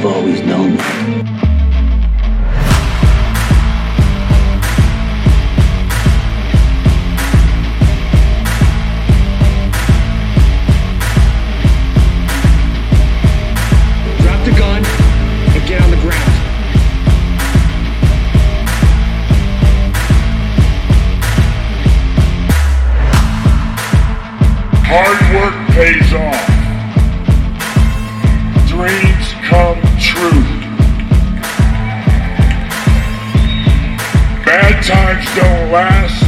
I've always known that. Drop the gun and get on the ground. Hard work pays off. Dreams come true. Bad times don't last,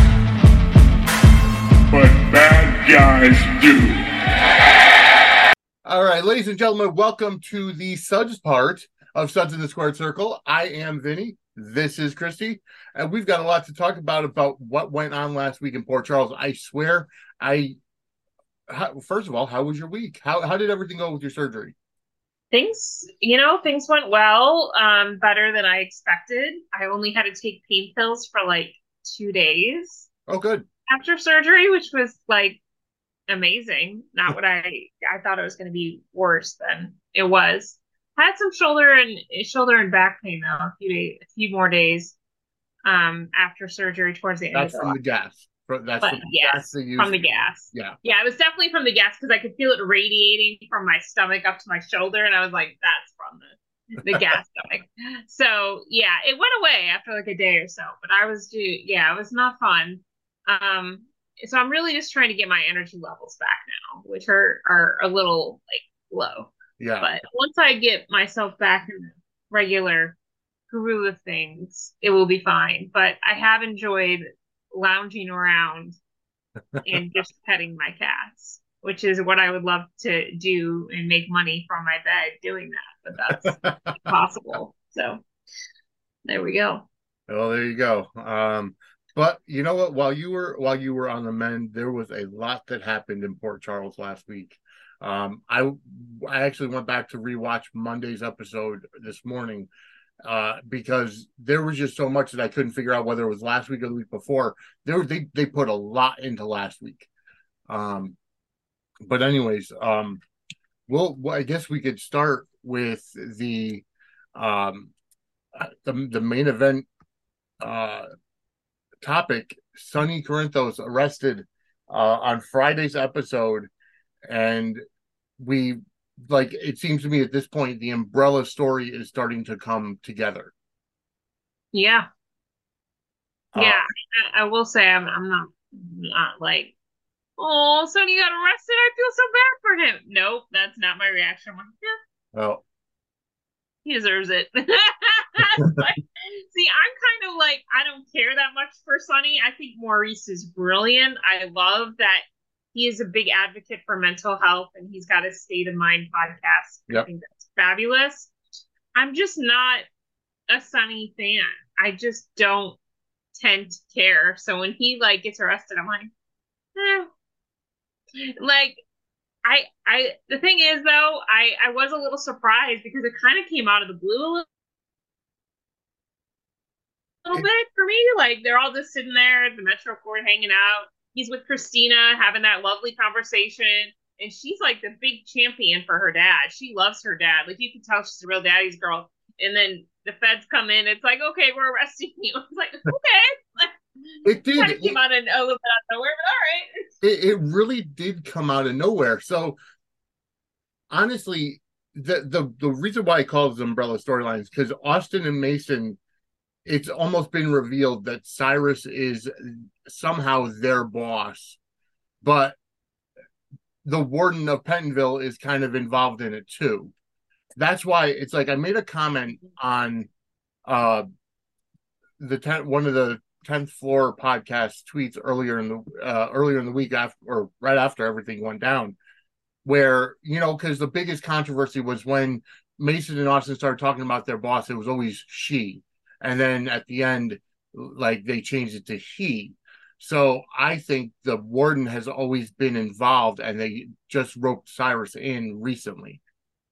but bad guys do. All right, ladies and gentlemen, welcome to the Suds part of Suds in the Squared Circle. I am Vinny. This is Christy, and we've got a lot to talk about what went on last week in Port Charles. I swear, first of all, how was your week? How did everything go with your surgery? Things went well, better than I expected. I only had to take pain pills for like 2 days Oh, good. after surgery, which was like amazing. Not what I thought it was going to be worse than it was. Had some shoulder and back pain though, a few more days after surgery towards the end That's of from the gas. From the gas. Yeah. Yeah, it was definitely from the gas because I could feel it radiating from my stomach up to my shoulder, and I was like, that's from the gas stomach. So yeah, it went away after like a day or so, but it was not fun. So I'm really just trying to get my energy levels back now, which are a little like low. Yeah. But once I get myself back in the regular groove of things, it will be fine. But I have enjoyed lounging around and just petting my cats, which is what I would love to do and make money from my bed doing that, but that's impossible. So there we go. Well, there you go. But you know what? While you were on the mend, there was a lot that happened in Port Charles last week. I actually went back to rewatch Monday's episode this morning because there was just so much that I couldn't figure out whether it was last week or the week before. They put a lot into last week. But anyways, I guess we could start with the main event topic. Sonny Corinthos arrested on Friday's episode, and it seems to me at this point the umbrella story is starting to come together. Yeah. I will say I'm not like, oh, Sonny got arrested, I feel so bad for him. Nope, that's not my reaction. I'm like, yeah. Oh, He deserves it. See, I'm kind of like, I don't care that much for Sonny. I think Maurice is brilliant. I love that he is a big advocate for mental health, and he's got a State of Mind podcast. Yep. I think that's fabulous. I'm just not a Sonny fan. I just don't tend to care. So when he like gets arrested, I'm like, like, the thing is though, I was a little surprised because it kind of came out of the blue a little bit for me. Like they're all just sitting there at the Metro Court hanging out. He's with Christina having that lovely conversation, and she's like the big champion for her dad. She loves her dad. Like you can tell she's a real daddy's girl. And then the feds come in. It's like, okay, we're arresting you. It's like, okay. it did. Kind of came out of a little bit out of nowhere, but all right. It really did come out of nowhere. So honestly, the reason why I call it umbrella storylines because Austin and Mason, it's almost been revealed that Cyrus is somehow their boss, but the warden of Pentonville is kind of involved in it too. That's why it's like I made a comment on one of the 10th floor podcast tweets earlier in the week after or right after everything went down, where because the biggest controversy was when Mason and Austin started talking about their boss. It was always she, and then at the end, like they changed it to he. So I think the warden has always been involved, and they just roped Cyrus in recently.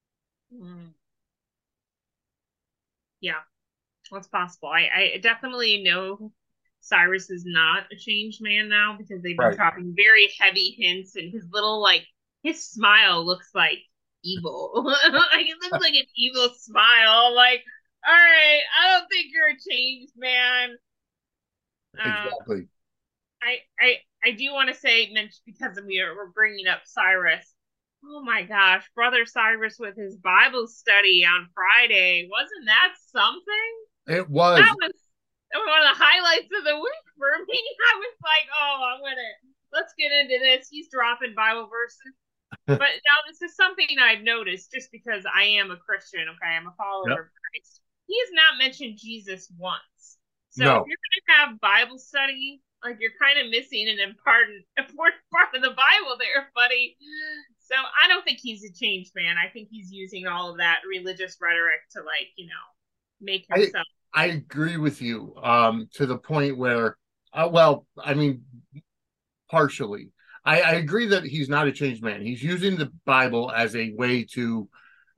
Yeah, that's possible. I definitely know Cyrus is not a changed man now because they've been dropping very heavy hints, and his little his smile looks like evil. Like it looks like an evil smile. Like, all right, I don't think you're a changed man. Exactly. I do want to say, mention because we're bringing up Cyrus. Oh my gosh, Brother Cyrus with his Bible study on Friday. Wasn't that something? It was. That was one of the highlights of the week for me. I was like, oh, let's get into this. He's dropping Bible verses. But now this is something I've noticed just because I am a Christian, okay? I'm a follower of Christ. He has not mentioned Jesus once. So No. if you're going to have Bible study, like you're kind of missing an important part of the Bible there, buddy. So I don't think he's a changed man. I think he's using all of that religious rhetoric to, like, make himself. I agree with you to the point where, well, I mean, partially. I agree that he's not a changed man. He's using the Bible as a way to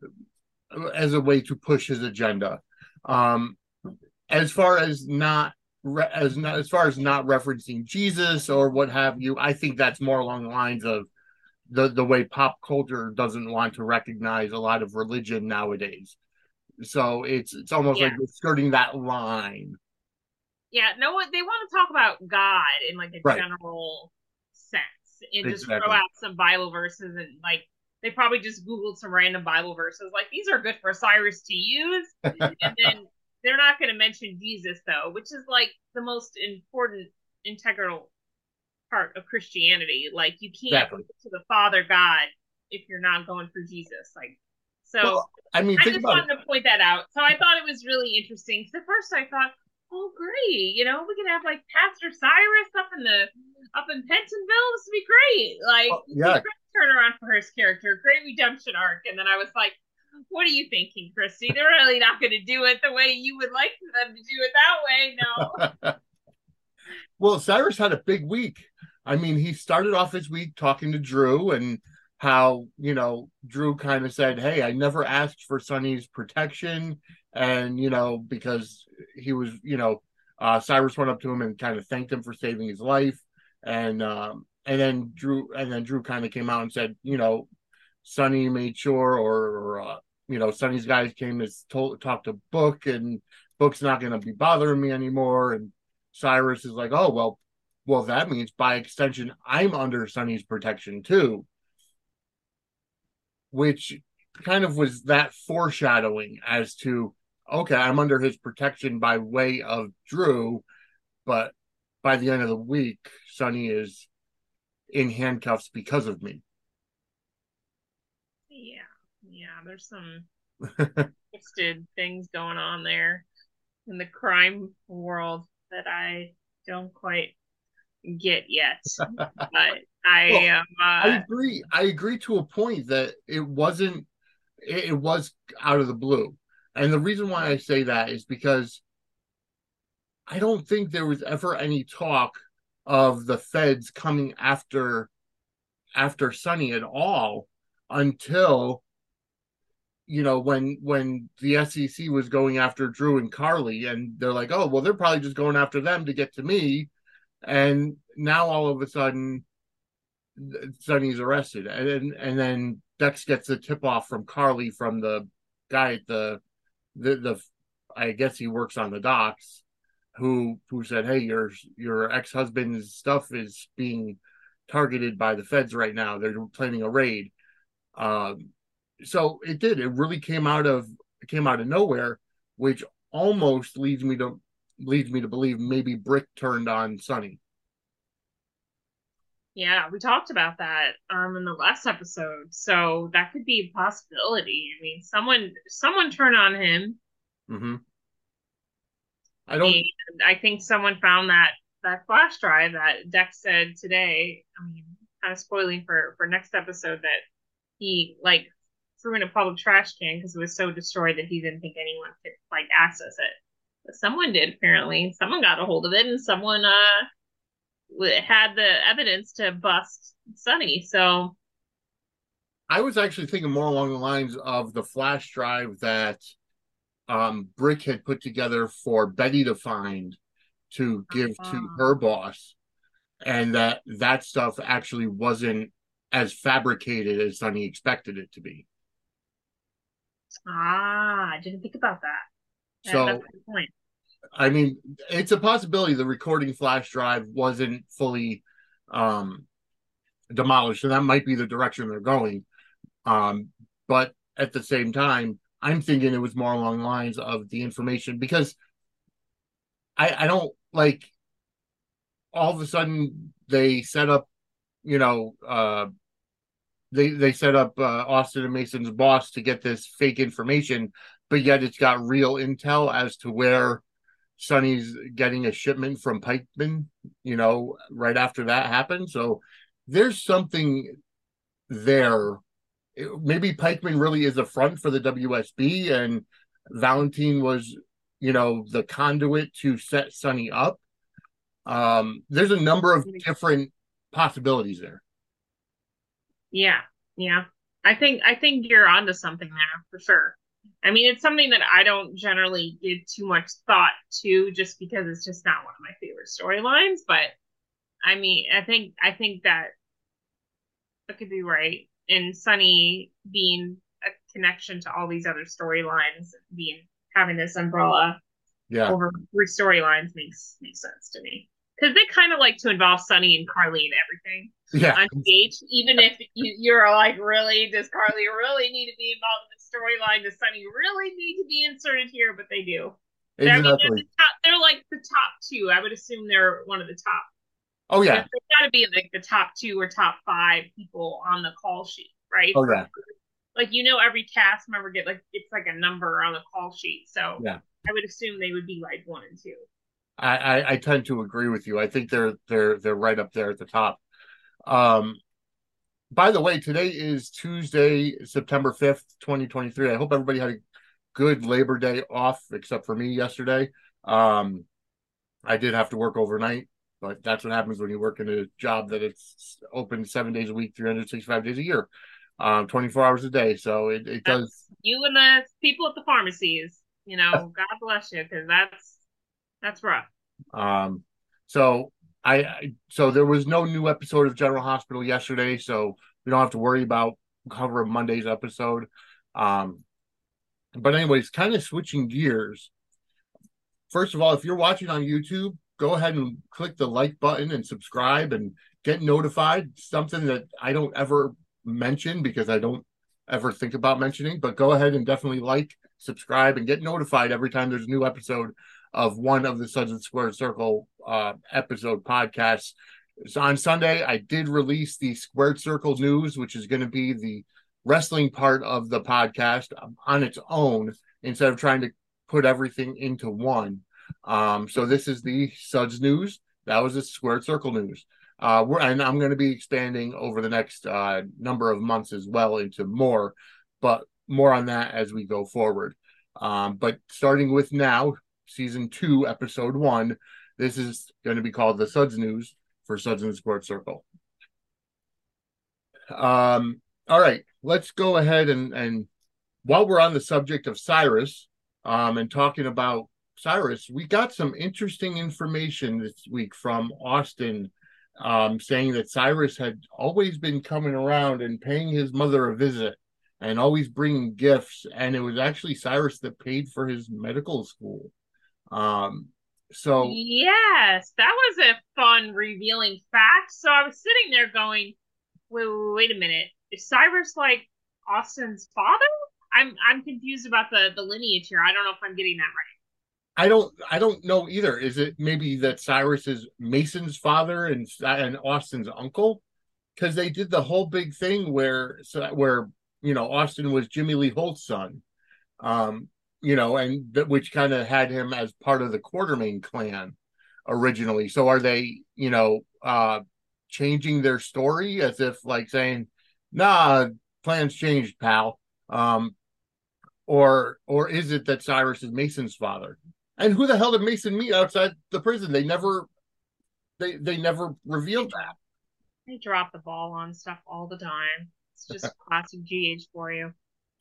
push his agenda. As far as not referencing Jesus or what have you, I think that's more along the lines of the way pop culture doesn't want to recognize a lot of religion nowadays. So it's almost like they're skirting that line. Yeah, no, they want to talk about God in like a general sense and just throw out some Bible verses, and like they probably just Googled some random Bible verses like these are good for Cyrus to use, and then they're not going to mention Jesus though, which is like the most important integral part of Christianity. Like you can't go to the Father God if you're not going for Jesus. Like so. Well, I mean, I just wanted to point that out. So I thought it was really interesting. Because at first I thought, oh great, we could have like Pastor Cyrus up in Pentonville. This would be great. Like turn around for his character, great redemption arc. And then I was like, what are you thinking, Christy? They're really not going to do it the way you would like them to do it that way. No. Well, Cyrus had a big week. I mean, he started off his week talking to Drew and how, Drew kind of said, hey, I never asked for Sonny's protection. And, because he was, Cyrus went up to him and kind of thanked him for saving his life. And then Drew kind of came out and said, Sonny made sure, or Sonny's guys came to talk to Book, and Book's not going to be bothering me anymore. And Cyrus is like, oh, well, that means by extension, I'm under Sonny's protection too. Which kind of was that foreshadowing as to, okay, I'm under his protection by way of Drew, but by the end of the week, Sonny is in handcuffs because of me. Yeah, there's some twisted things going on there in the crime world that I don't quite get yet. But I agree to a point that it was out of the blue. And the reason why I say that is because I don't think there was ever any talk of the feds coming after Sonny at all until when the SEC was going after Drew and Carly, and they're like, oh, well, they're probably just going after them to get to me. And now all of a sudden Sonny's arrested, and then Dex gets the tip off from Carly from the guy at the I guess he works on the docks, who said, hey, your ex-husband's stuff is being targeted by the feds right now. They're planning a raid. So it really came out of nowhere, which almost leads me to believe maybe Brick turned on Sonny. Yeah, we talked about that in the last episode. So that could be a possibility. I mean, someone turned on him. Mm-hmm. I think someone found that flash drive that Dex said today. I mean, kind of spoiling for next episode, that he like threw in a public trash can because it was so destroyed that he didn't think anyone could like access it. But someone did, apparently. Someone got a hold of it, and someone had the evidence to bust Sonny. So I was actually thinking more along the lines of the flash drive that Brick had put together for Betty to find to give to her boss, and that stuff actually wasn't as fabricated as Sonny expected it to be. Ah, I didn't think about that. That's So, a good point. I mean, it's a possibility the recording flash drive wasn't fully um, demolished, and that might be the direction they're going. But at the same time, I'm thinking it was more along the lines of the information because I don't like all of a sudden they set up, you know, they set up Austin and Mason's boss to get this fake information, but yet it's got real intel as to where Sonny's getting a shipment from Pikeman, right after that happened. So there's something there. Maybe Pikeman really is a front for the WSB, and Valentine was, the conduit to set Sonny up. There's a number of different possibilities there. Yeah, yeah. I think you're onto something there for sure. I mean, it's something that I don't generally give too much thought to just because it's just not one of my favorite storylines, but I mean, I think that could be right. And Sunny being a connection to all these other storylines, being having this umbrella Yeah. over three storylines makes sense to me. Because they kind of like to involve Sunny and Carly in everything Yeah. on stage, even if you're like, really, does Carly really need to be involved in the storyline? Does Sunny really need to be inserted here? But they do. I mean, Exactly. they're like the top two. I would assume they're one of the top. Oh yeah. They've got to be like the top two or top five people on the call sheet, right? Oh yeah. Like every cast member it's like a number on the call sheet. So Yeah. I would assume they would be like 1 and 2. I tend to agree with you. I think they're right up there at the top. By the way, today is Tuesday, September 5th, 2023. I hope everybody had a good Labor Day off, except for me yesterday. I did have to work overnight, but that's what happens when you work in a job that it's open 7 days a week, 365 days a year, 24 hours a day. So it does. You and the people at the pharmacies, God bless you, because that's rough. So so there was no new episode of General Hospital yesterday, so we don't have to worry about covering Monday's episode. But anyways, kind of switching gears. First of all, if you're watching on YouTube, go ahead and click the like button and subscribe and get notified. Something that I don't ever mention because I don't ever think about mentioning, but go ahead and definitely like, subscribe, and get notified every time there's a new episode of one of the Suds and Squared Circle episode podcasts. So on Sunday, I did release the Squared Circle News, which is going to be the wrestling part of the podcast on its own instead of trying to put everything into one. So this is the Suds News. That was the Squared Circle News. And I'm going to be expanding over the next number of months as well into more, but more on that as we go forward. But starting with now, Season 2, Episode 1, this is going to be called the Suds News for Suds and Squared Circle. All right, let's go ahead and while we're on the subject of Cyrus and talking about Cyrus, we got some interesting information this week from Austin saying that Cyrus had always been coming around and paying his mother a visit and always bringing gifts, and it was actually Cyrus that paid for his medical school. So yes, that was a fun revealing fact. So I was sitting there going, wait a minute, is Cyrus like Austin's father? I'm confused about the lineage here. I don't know if I'm getting that right. I don't know either. Is it maybe that Cyrus is Mason's father and Austin's uncle? Because they did the whole big thing where Austin was Jimmy Lee Holt's son. And which kind of had him as part of the Quartermain clan originally. So are they, changing their story as if like saying, nah, plans changed, pal. Or is it that Cyrus is Mason's father? And who the hell did Mason meet outside the prison? They never revealed that. They drop the ball on stuff all the time. It's just classic GH for you.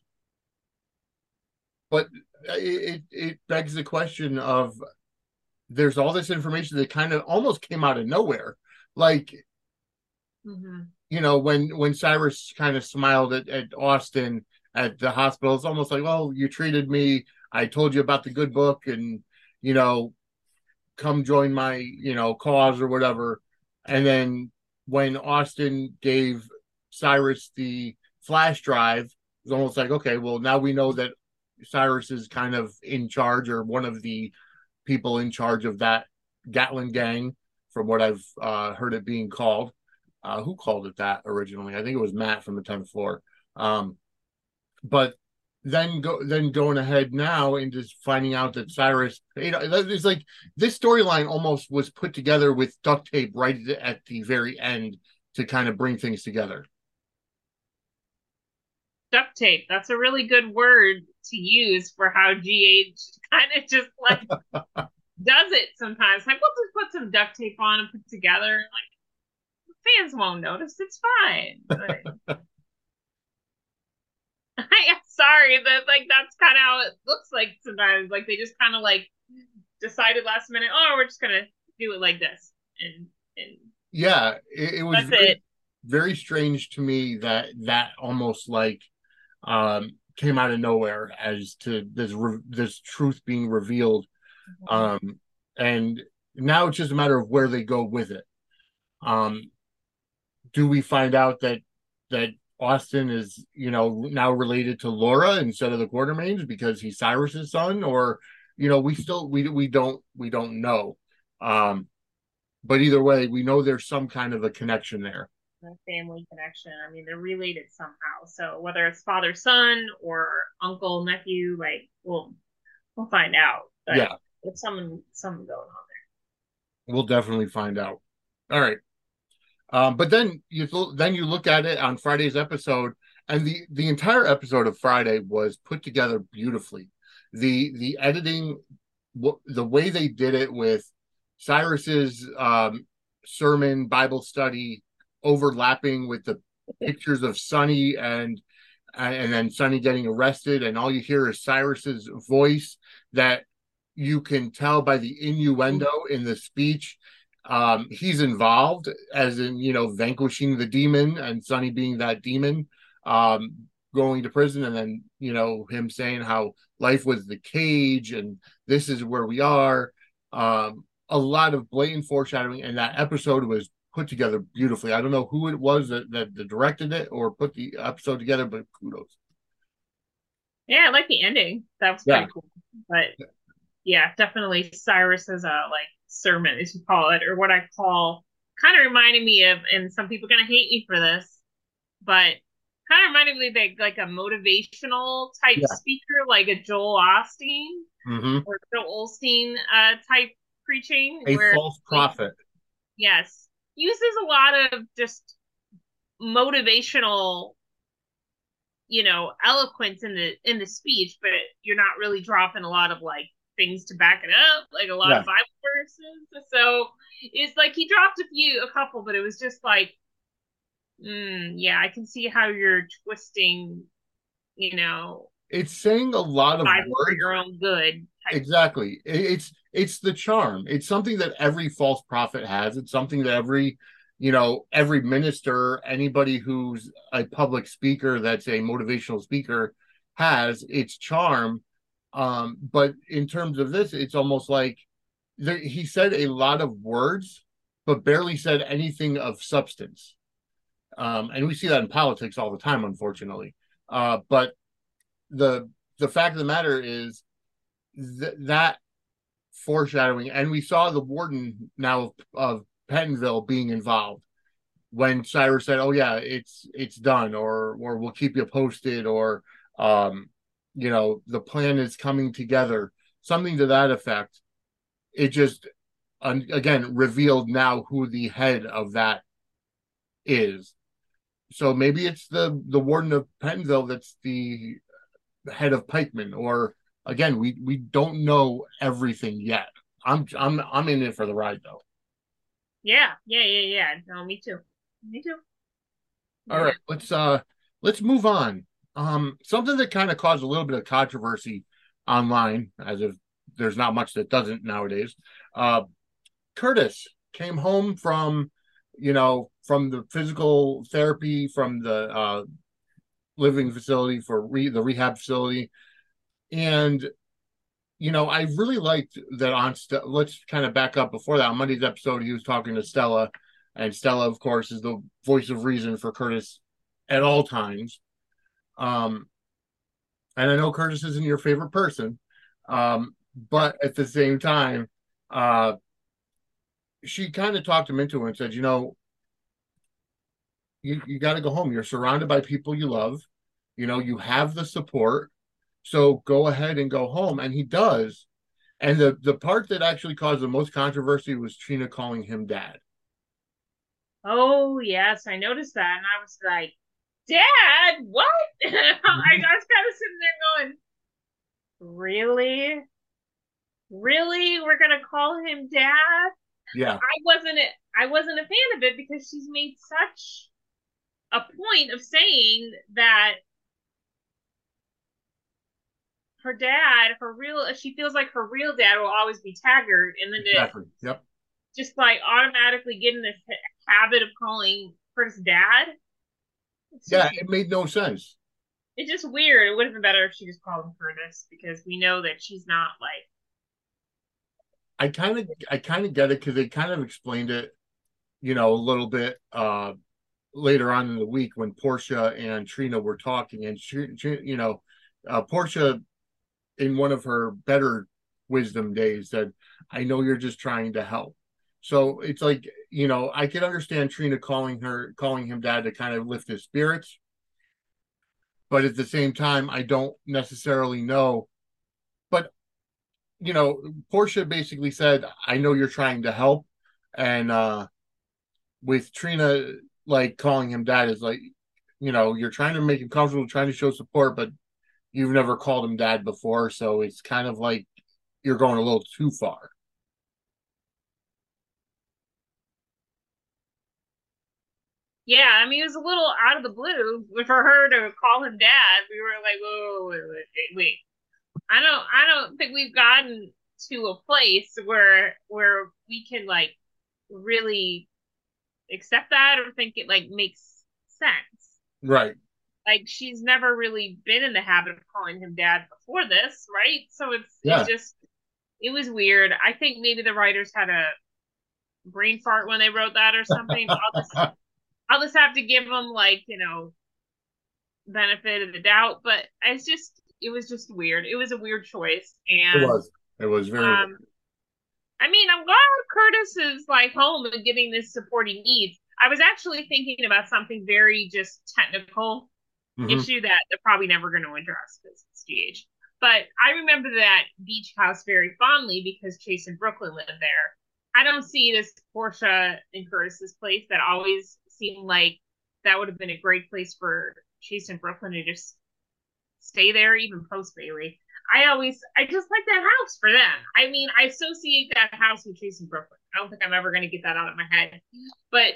But it begs the question of there's all this information that kind of almost came out of nowhere. Like, when Cyrus kind of smiled at Austin at the hospital. It's almost like, well, you treated me. I told you about the good book, and you know, come join my cause or whatever. And then when Austin gave Cyrus the flash drive, it was almost like, okay, well, now we know that Cyrus is kind of in charge, or one of the people in charge of that Gatlin gang, from what I've heard it being called. Who called it that originally? I think it was Matt from the 10th floor. But then going ahead now and just finding out that Cyrus, it's like this storyline almost was put together with duct tape right at the very end to kind of bring things together. Duct tape. That's a really good word to use for how GH kind of just like does it sometimes. Like, we'll just put some duct tape on and put it together. Like, fans won't notice. It's fine. I'm sorry that that's kind of how it looks like sometimes. Like, they just kind of like decided last minute, oh, we're just gonna do it like this, and yeah, it was very strange to me that almost like came out of nowhere as to this truth being revealed. And now it's just a matter of where they go with it. Do we find out that Austin is now related to Laura instead of the Quartermaines because he's Cyrus's son, or we don't know. But either way, we know there's some kind of a connection there. A family connection. I mean, they're related somehow. So whether it's father son or uncle nephew, like we'll find out. But yeah, it's something going on there. We'll definitely find out. All right. But then you look at it on Friday's episode, and the entire episode of Friday was put together beautifully. The editing, the way they did it with Cyrus's sermon Bible study overlapping with the pictures of Sonny and then Sonny getting arrested, and all you hear is Cyrus's voice, that you can tell by the innuendo in the speech. He's involved, as in, vanquishing the demon and Sonny being that demon, going to prison, and then, him saying how life was the cage and this is where we are. A lot of blatant foreshadowing, and that episode was put together beautifully. I don't know who it was that directed it or put the episode together, but kudos. Yeah, I like the ending. That was pretty cool. But yeah, definitely Cyrus as a sermon, as you call it, or what I call, kind of reminded me of, and some people are gonna hate me for this, but kind of reminded me of like a motivational type speaker, like a Joel Osteen or Joel Osteen type preaching, a false prophet. Yes, uses a lot of just motivational, eloquence in the speech, but you're not really dropping a lot of things to back it up, like a lot of Bible verses. So it's like he dropped a couple, but it was just like, I can see how you're twisting, it's saying a lot of words for your own good. Exactly. It's the charm. It's something that every false prophet has. It's something that every minister, anybody who's a public speaker that's a motivational speaker has. Its charm. But in terms of this, it's almost like he said a lot of words, but barely said anything of substance. And we see that in politics all the time, unfortunately. But the fact of the matter is that foreshadowing, and we saw the warden now of Pentonville being involved when Cyrus said, "Oh yeah, it's done," or "We'll keep you posted," or the plan is coming together, something to that effect. It just again revealed now who the head of that is. So maybe it's the warden of Pentonville that's the head of Pikeman, or again, we don't know everything yet. I'm in it for the ride though. Yeah. No, me too. All right, let's move on. Something that kind of caused a little bit of controversy online, as if there's not much that doesn't nowadays. Curtis came home from the physical therapy, from the living facility for the rehab facility. And I really liked that let's kind of back up before that. On Monday's episode, he was talking to Stella, and Stella, of course, is the voice of reason for Curtis at all times. And I know Curtis isn't your favorite person, but at the same time, she kind of talked him into it and said, you got to go home. You're surrounded by people you love. You have the support. So go ahead and go home. And he does. And the part that actually caused the most controversy was Trina calling him dad. Oh, yes. I noticed that. And I was like, Dad, what? I was kind of sitting there going, really? Really? We're going to call him dad? Yeah. I wasn't a fan of it because she's made such a point of saying that her dad, she feels like her real dad will always be Taggart, and then exactly. Yep. Just like automatically get in this habit of calling Curtis dad. It made no sense. It's just weird. It would have been better if she just called him Curtis, because we know that she's not like. I kind of get it, because they kind of explained it, a little bit later on in the week when Portia and Trina were talking, and Portia, in one of her better wisdom days, said, "I know you're just trying to help." So it's like, I can understand Trina calling him dad to kind of lift his spirits, but at the same time, I don't necessarily know. But Portia basically said, "I know you're trying to help," and with Trina, like, calling him dad is like, you're trying to make him comfortable, trying to show support, but you've never called him dad before, so it's kind of like you're going a little too far. Yeah, I mean, it was a little out of the blue for her to call him dad. We were like, whoa, wait. I don't think we've gotten to a place where we can like really accept that or think it like makes sense. Right. Like, she's never really been in the habit of calling him dad before this, right? So it was weird. I think maybe the writers had a brain fart when they wrote that or something. I'll just have to give them like, benefit of the doubt, but it was just weird. It was a weird choice. And it was very weird. I mean, I'm glad Curtis is like home and getting this support he needs. I was actually thinking about something very just technical issue that they're probably never going to address because it's GH. But I remember that beach house very fondly because Chase and Brooklyn lived there. I don't see this Portia and Curtis's place. That always seemed like that would have been a great place for Chase and Brooklyn to just stay there, even post Bailey. I just like that house for them. I mean, I associate that house with Chase and Brooklyn. I don't think I'm ever going to get that out of my head. But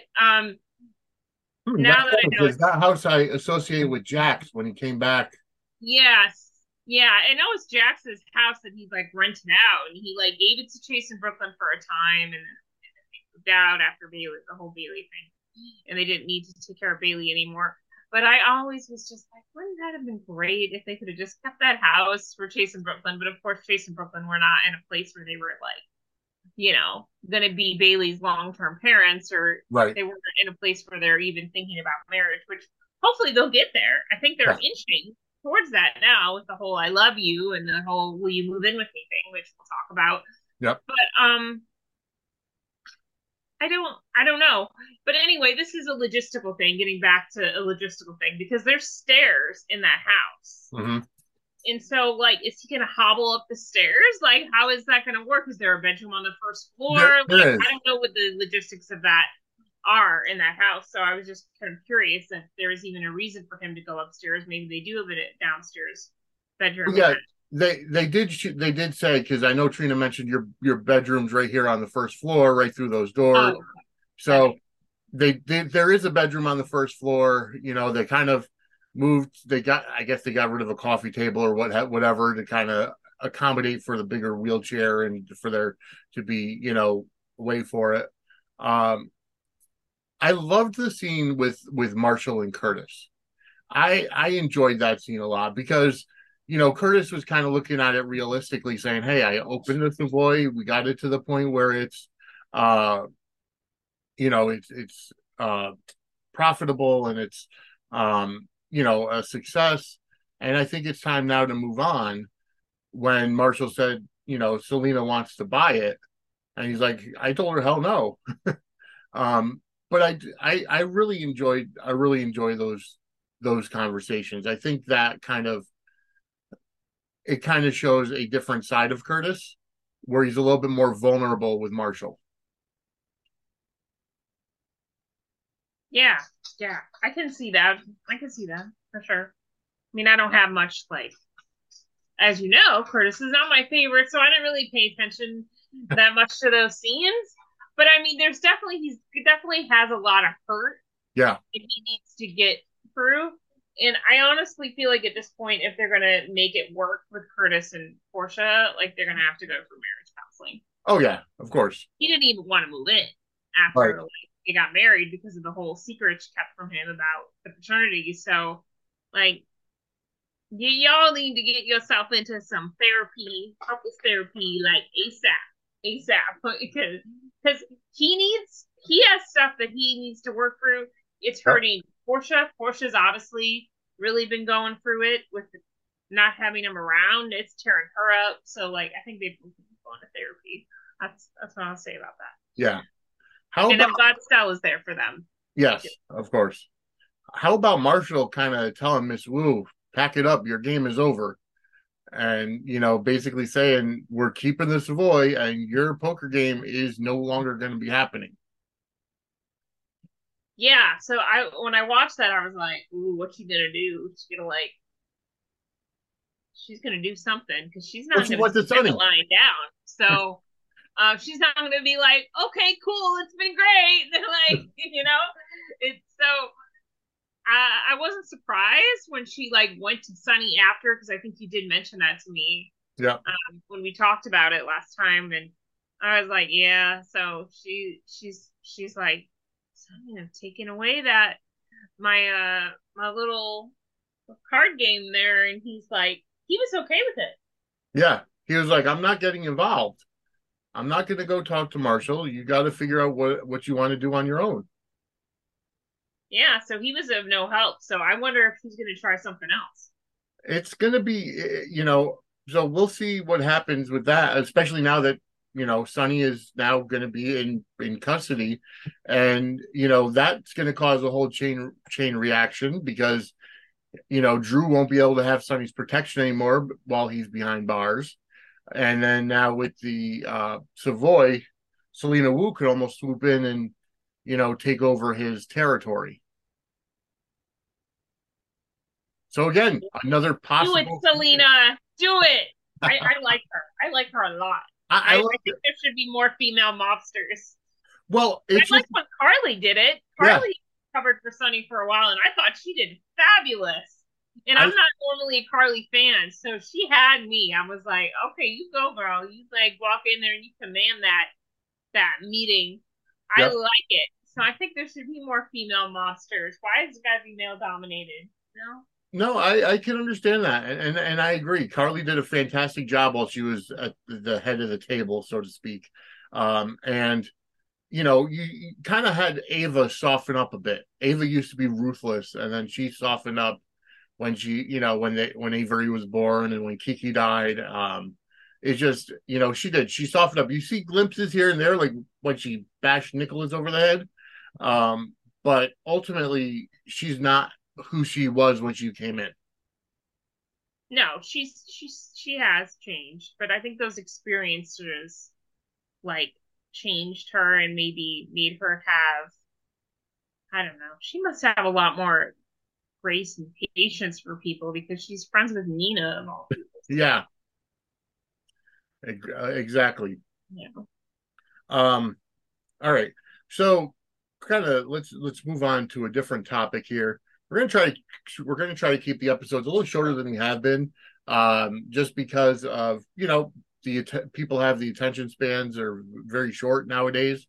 now that I know that house I associate with Jax when he came back. Yes. Yeah, I know it's Jax's house that he's like rented out, and he like gave it to Chase and Brooklyn for a time, and then moved out after Bailey, the whole Bailey thing, and they didn't need to take care of Bailey anymore. But I always was just like, wouldn't that have been great if they could have just kept that house for Chase and Brooklyn? But of course, Chase and Brooklyn were not in a place where they were like, going to be Bailey's long-term parents, or they weren't in a place where they're even thinking about marriage, which hopefully they'll get there. I think they're inching towards that now with the whole "I love you" and the whole "will you move in with me" thing, which we'll talk about. Yep. But I don't know. But anyway, this is a logistical thing, getting back to a logistical thing, because there's stairs in that house. Mm-hmm. And so, like, is he going to hobble up the stairs? Like, how is that going to work? Is there a bedroom on the first floor? There is. I don't know what the logistics of that are in that house. So I was just kind of curious if there is even a reason for him to go upstairs. Maybe they do have a downstairs bedroom. Yeah, they did say, because I know Trina mentioned your bedroom's right here on the first floor, right through those doors. Oh, so there is a bedroom on the first floor. They kind of moved. I guess they got rid of a coffee table or whatever to kind of accommodate for the bigger wheelchair and for there to be way for it. I loved the scene with Marshall and Curtis. I enjoyed that scene a lot because Curtis was kind of looking at it realistically, saying, "Hey, I opened the Savoy. We got it to the point where it's, uh, it's profitable and it's, a success. And I think it's time now to move on." When Marshall said, Selena wants to buy it, and he's like, "I told her hell no." um, but I really enjoy those conversations. I think that kind of shows a different side of Curtis, where he's a little bit more vulnerable with Marshall. Yeah, yeah, I can see that. I can see that for sure. I mean, I don't have much like, as you know, Curtis is not my favorite, so I didn't really pay attention that much to those scenes. But I mean, he definitely has a lot of hurt Yeah. that he needs to get through. And I honestly feel like at this point, if they're gonna make it work with Curtis and Portia, like they're gonna have to go for marriage counseling. Oh yeah, of course. He didn't even want to move in Right. after like they got married because of the whole secrets kept from him about the fraternity. So, like, y'all need to get yourself into some therapy, couples therapy, like ASAP, because he has stuff that he needs to work through. It's hurting Portia. Portia's obviously really been going through it with not having him around. It's tearing her up. So like, I think they both need to go into therapy. That's what I'll say about that. Yeah. How And about if Godspell is there for them. yes, of course. How about Marshall kind of telling Miss Wu, pack it up, your game is over. And, basically saying, we're keeping the Savoy and your poker game is no longer going to be happening. Yeah, so when I watched that, I was like, "Ooh, what's she gonna do? She's gonna do something because she's not She gonna wants to sit Sonny. lying down." So, she's not gonna be like, "Okay, cool, it's been great." Like, it's so. I wasn't surprised when she like went to Sunny after because I think you did mention that to me Yeah. when we talked about it last time, and I was like, "Yeah." So she's like, "Sunny, I've taken away that my little card game there," and he was okay with it. Yeah. He was like, I'm not getting involved. I'm not going to go talk to Marshall. You got to figure out what you want to do on your own. Yeah, so he was of no help. So I wonder if he's going to try something else. It's going to be, so we'll see what happens with that, especially now that, Sonny is now going to be in custody. And, that's going to cause a whole chain reaction because, Drew won't be able to have Sonny's protection anymore while he's behind bars. And then now with the Savoy, Selena Wu could almost swoop in and, take over his territory. So again, another possible. Do it, Selena. Do it. I like her. I like her a lot. I think there should be more female mobsters. Well, it's like when Carly did it. Carly covered for Sonny for a while, and I thought she did fabulous. And I'm not normally a Carly fan, so she had me. I was like, "Okay, you go, girl. You like walk in there and you command that meeting." I like it. So I think there should be more female mobsters. Why is it got to be male dominated? No, I can understand that, and I agree. Carly did a fantastic job while she was at the head of the table, so to speak. And you kind of had Ava soften up a bit. Ava used to be ruthless, and then she softened up when when Avery was born and when Kiki died. It's just she softened up. You see glimpses here and there, like when she bashed Nicholas over the head. But ultimately, she's not who she was when she came in. No, she has changed, but I think those experiences like changed her and maybe made her have, I don't know, she must have a lot more grace and patience for people because she's friends with Nina and all. Yeah. Exactly. Yeah. All right. So kind of let's move on to a different topic here. We're gonna try to keep the episodes a little shorter than we have been, just because of people have the attention spans are very short nowadays.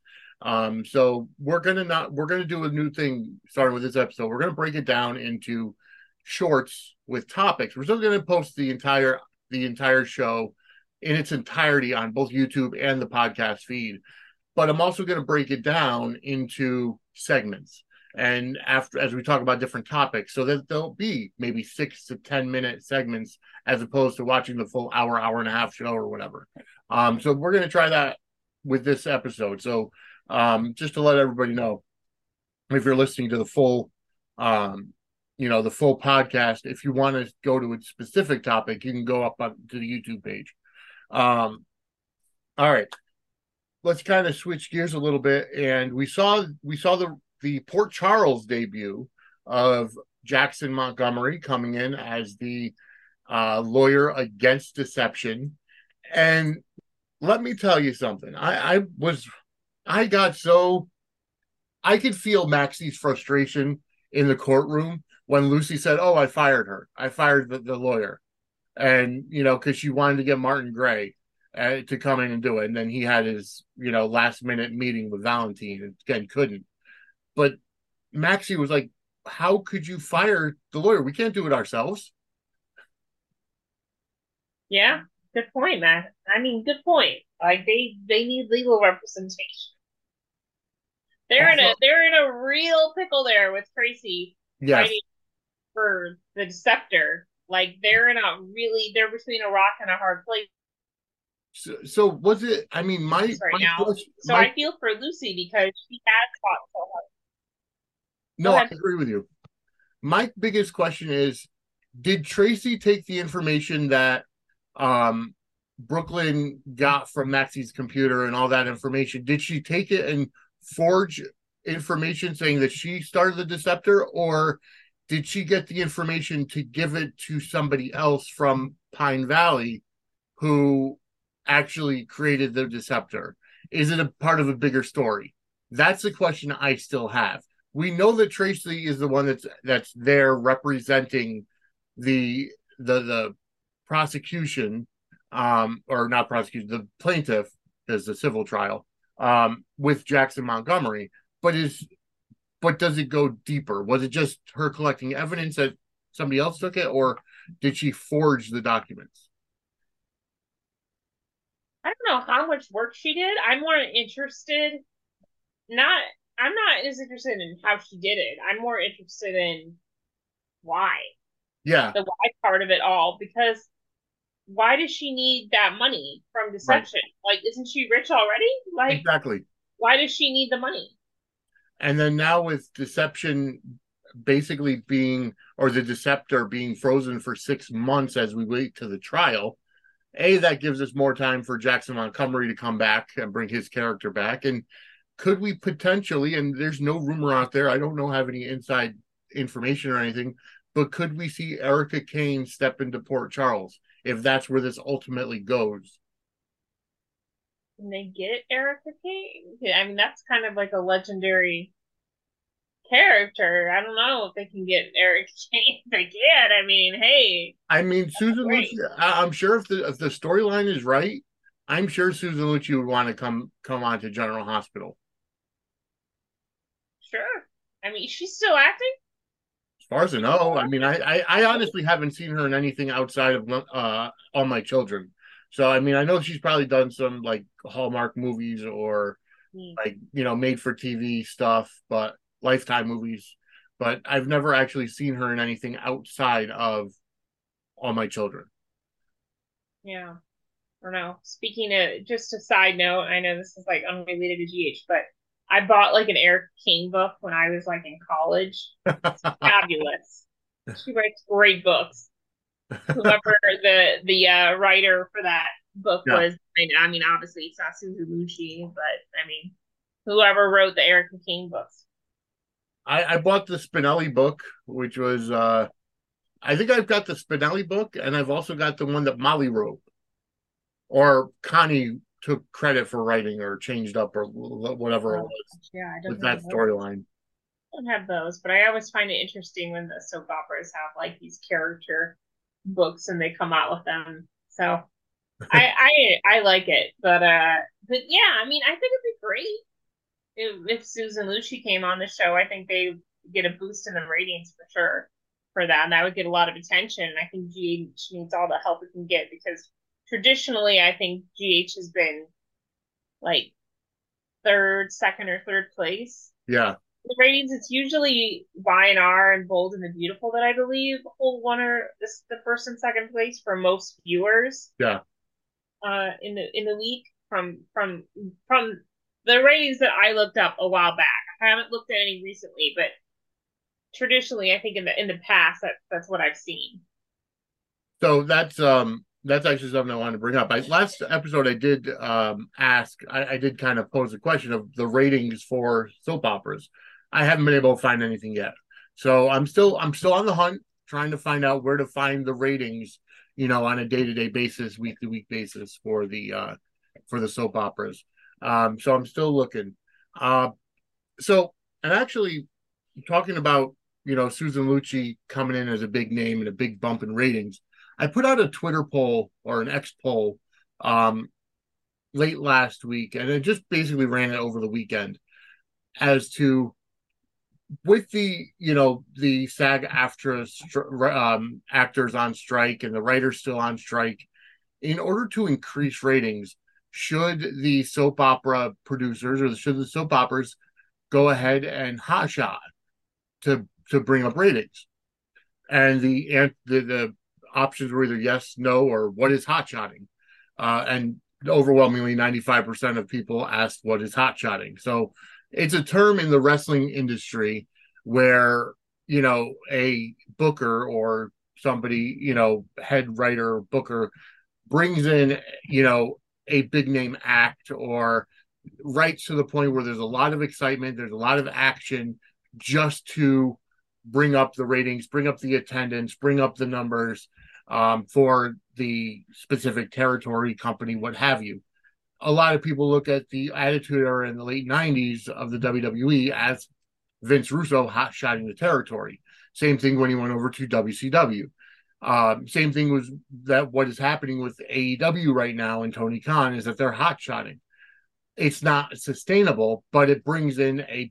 So we're gonna do a new thing starting with this episode. We're gonna break it down into shorts with topics. We're still going to post the entire show in its entirety on both YouTube and the podcast feed. But I'm also going to break it down into segments. And after, as we talk about different topics, so that there'll be maybe 6 to 10 minute segments as opposed to watching the full hour and a half show or whatever. So we're going to try that with this episode. So just to let everybody know, if you're listening to the full, the full podcast, if you want to go to a specific topic, you can go up to the YouTube page. All right, let's kind of switch gears a little bit, and we saw the Port Charles debut of Jackson Montgomery coming in as the lawyer against deception. And let me tell you something. I could feel Maxie's frustration in the courtroom when Lucy said, "Oh, I fired her. I fired the lawyer." And, because she wanted to get Martin Gray to come in and do it. And then he had his, last minute meeting with Valentine and again couldn't. But Maxie was like, how could you fire the lawyer? We can't do it ourselves. Yeah, good point, Matt. I mean, good point. Like they need legal representation. They're in a real pickle there with Tracy fighting for the Deceptor. Like they're between a rock and a hard place. So was it? I mean, I feel for Lucy because she has fought so hard. No, I agree with you. My biggest question is, did Tracy take the information that Brooklyn got from Maxie's computer and all that information? Did she take it and forge information saying that she started the Deceptor, or did she get the information to give it to somebody else from Pine Valley who actually created the Deceptor? Is it a part of a bigger story? That's the question I still have. We know that Tracy is the one that's there representing the prosecution, or not prosecution, the plaintiff, as the civil trial, with Jackson Montgomery. But does it go deeper? Was it just her collecting evidence that somebody else took it, or did she forge the documents? I don't know how much work she did. I'm more interested, I'm not as interested in how she did it. I'm more interested in why. Yeah. The why part of it all, because why does she need that money from deception? Right. Like, isn't she rich already? Like, exactly. Why does she need the money? And then now with deception basically being, or the Deceptor being frozen for 6 months as we wait to the trial, that gives us more time for Jackson Montgomery to come back and bring his character back. And could we potentially, and there's no rumor out there, I don't have any inside information or anything, but could we see Erica Kane step into Port Charles if that's where this ultimately goes? Can they get Erica Kane? I mean, that's kind of like a legendary character. I don't know if they can get Erica Kane. They can. I mean, hey. I mean, Susan Lucci, I'm sure if the storyline is right, I'm sure Susan Lucci would want to come on to General Hospital. Sure. I mean, she's still acting? As far as I know. I mean, I honestly haven't seen her in anything outside of All My Children. So, I mean, I know she's probably done some, like, Hallmark movies or, like, made-for-TV stuff, but Lifetime movies. But I've never actually seen her in anything outside of All My Children. Yeah. I don't know. Speaking of, just a side note, I know this is, like, unrelated to GH, but I bought like an Erica Kane book when I was like in college. It's fabulous. She writes great books. Whoever the writer for that book was, I mean, obviously it's not Susan Lucci, but I mean, whoever wrote the Erica Kane books. I bought the Spinelli book, which was I think I've got the Spinelli book, and I've also got the one that Molly wrote, or Connie took credit for writing or changed up or whatever it was. Yeah, with that storyline. I don't have those, but I always find it interesting when the soap operas have like these character books and they come out with them. So I like it, but yeah, I mean, I think it'd be great if Susan Lucci came on the show. I think they get a boost in the ratings for sure. for that, and that would get a lot of attention. And I think GH needs all the help it can get because traditionally, I think GH has been like second or third place. Yeah. The ratings, it's usually Y&R and Bold and the Beautiful that I believe hold the first and second place for most viewers. Yeah. In the week from the ratings that I looked up a while back. I haven't looked at any recently, but traditionally, I think in the past that's what I've seen. So that's actually something I wanted to bring up. Last episode I did I did kind of pose a question of the ratings for soap operas. I haven't been able to find anything yet. So I'm still on the hunt, trying to find out where to find the ratings, on a day-to-day basis, week-to-week basis for the soap operas. So I'm still looking. So and actually talking about, Susan Lucci coming in as a big name and a big bump in ratings. I put out a Twitter poll or an X poll late last week, and it just basically ran it over the weekend as to, with the SAG-AFTRA actors on strike and the writers still on strike, in order to increase ratings, should the soap opera producers or should the soap operas go ahead and hotshot to bring up ratings? And the options were either yes, no, or what is hotshotting? And overwhelmingly 95% of people asked what is hotshotting. So it's a term in the wrestling industry where, a booker or somebody, head writer, booker brings in, a big name act or writes to the point where there's a lot of excitement, there's a lot of action just to bring up the ratings, bring up the attendance, bring up the numbers for the specific territory, company, what have you. A lot of people look at the Attitude Era in the late 90s of the WWE as Vince Russo hot-shotting the territory. Same thing when he went over to WCW. Same thing was that what is happening with AEW right now and Tony Khan is that they're hot-shotting. It's not sustainable, but it brings in a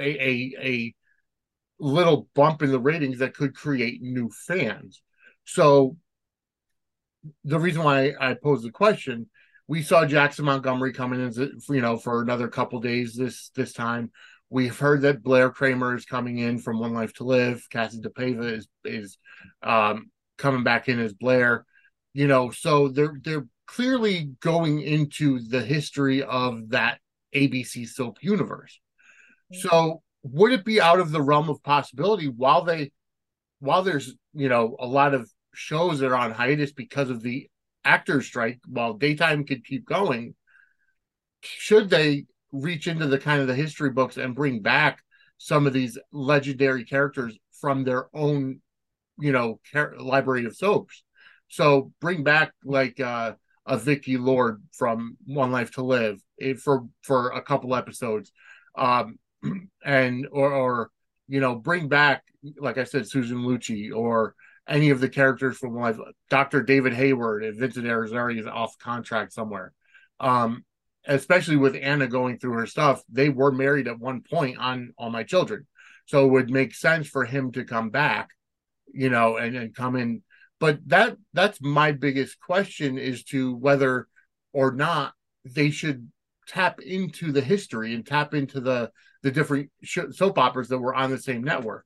little bump in the ratings that could create new fans. So the reason why I posed the question, we saw Jackson Montgomery coming in, for another couple days this time. We've heard that Blair Kramer is coming in from One Life to Live. Cassie DePaiva is coming back in as Blair. So they're clearly going into the history of that ABC soap universe. So would it be out of the realm of possibility while there's a lot of shows that are on hiatus because of the actors strike, while daytime could keep going, should they reach into the kind of the history books and bring back some of these legendary characters from their own library of soaps? So bring back like a Vicky Lord from One Life to Live for a couple episodes, and or bring back, like I said, Susan Lucci or any of the characters from Life, Dr. David Hayward if Vincent Arizari is off contract somewhere. Especially with Anna going through her stuff, they were married at one point on All My Children, so it would make sense for him to come back, and come in. But that's my biggest question as to whether or not they should tap into the history and tap into the different soap operas that were on the same network.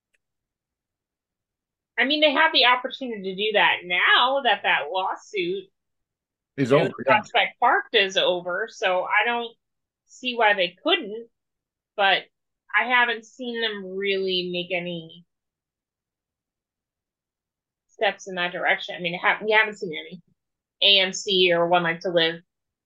I mean, they have the opportunity to do that now that lawsuit is over. Prospect Park is over, so I don't see why they couldn't. But I haven't seen them really make any steps in that direction. I mean, we haven't seen any AMC or One Life to Live,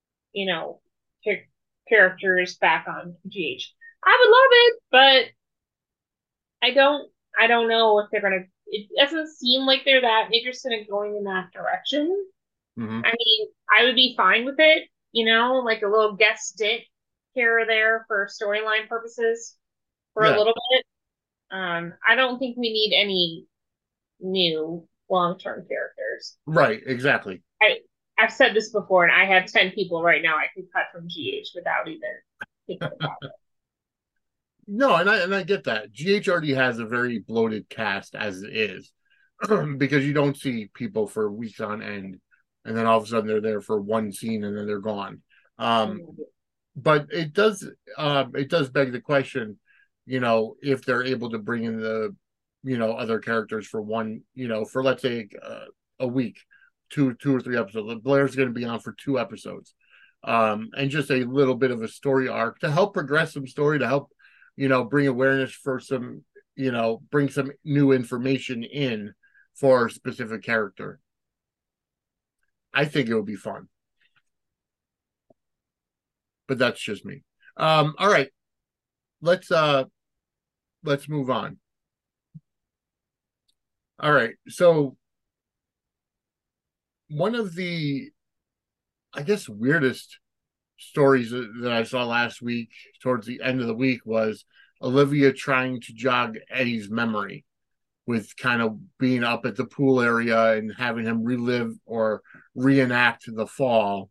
characters back on GH. I would love it, but I don't know if they're gonna. It doesn't seem like they're that interested in going in that direction. Mm-hmm. I mean, I would be fine with it, like a little guest stint here or there for storyline purposes for a little bit. I don't think we need any new long-term characters. Right, exactly. I've said this before, and I have 10 people right now I can cut from GH without even thinking about it. No, and I get that. GH already has a very bloated cast as it is, because you don't see people for weeks on end, and then all of a sudden they're there for one scene and then they're gone. Um, but it does beg the question, if they're able to bring in the other characters for one, for let's say a week, two or three episodes. Blair's going to be on for 2 episodes, and just a little bit of a story arc to help progress some story, to help bring awareness for some, bring some new information in for a specific character. I think it would be fun, but that's just me. All right, let's move on. All right, so one of the, I guess, weirdest stories that I saw last week, towards the end of the week, was Olivia trying to jog Eddie's memory with kind of being up at the pool area and having him relive or reenact the fall.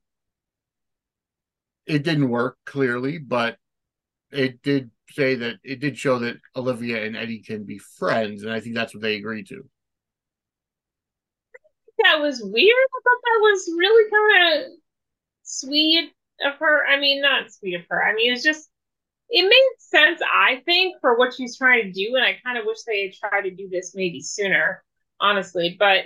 It didn't work, clearly, but it did show that Olivia and Eddie can be friends, and I think that's what they agreed to. That was weird. I thought that was really kind of sweet of her. I mean, not sweet of her. I mean, it made sense, I think, for what she's trying to do, and I kind of wish they had tried to do this maybe sooner, honestly. But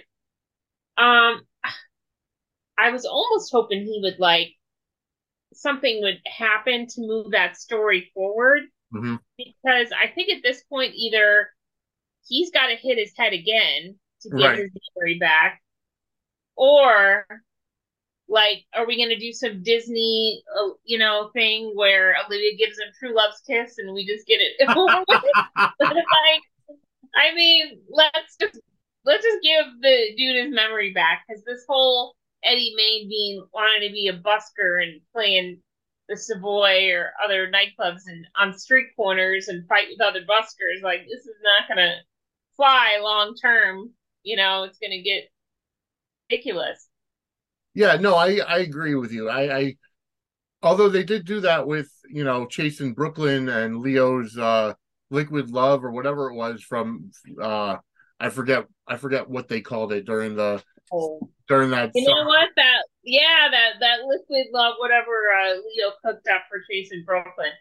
I was almost hoping he would, like, something would happen to move that story forward, because I think at this point either he's got to hit his head again to get his memory back, or like, are we going to do some Disney, thing where Olivia gives him true love's kiss and we just get it over with? Like, I mean, let's just give the dude his memory back, because this whole Eddie Main wanting to be a busker and playing the Savoy or other nightclubs and on street corners and fight with other buskers, like, this is not going to fly long term. It's going to get ridiculous. Yeah, no, I agree with you. I although they did do that with, Chasing Brooklyn and Leo's Liquid Love or whatever it was from I forget what they called it during that you know what, that Liquid Love, whatever Leo cooked up for Chasing Brooklyn.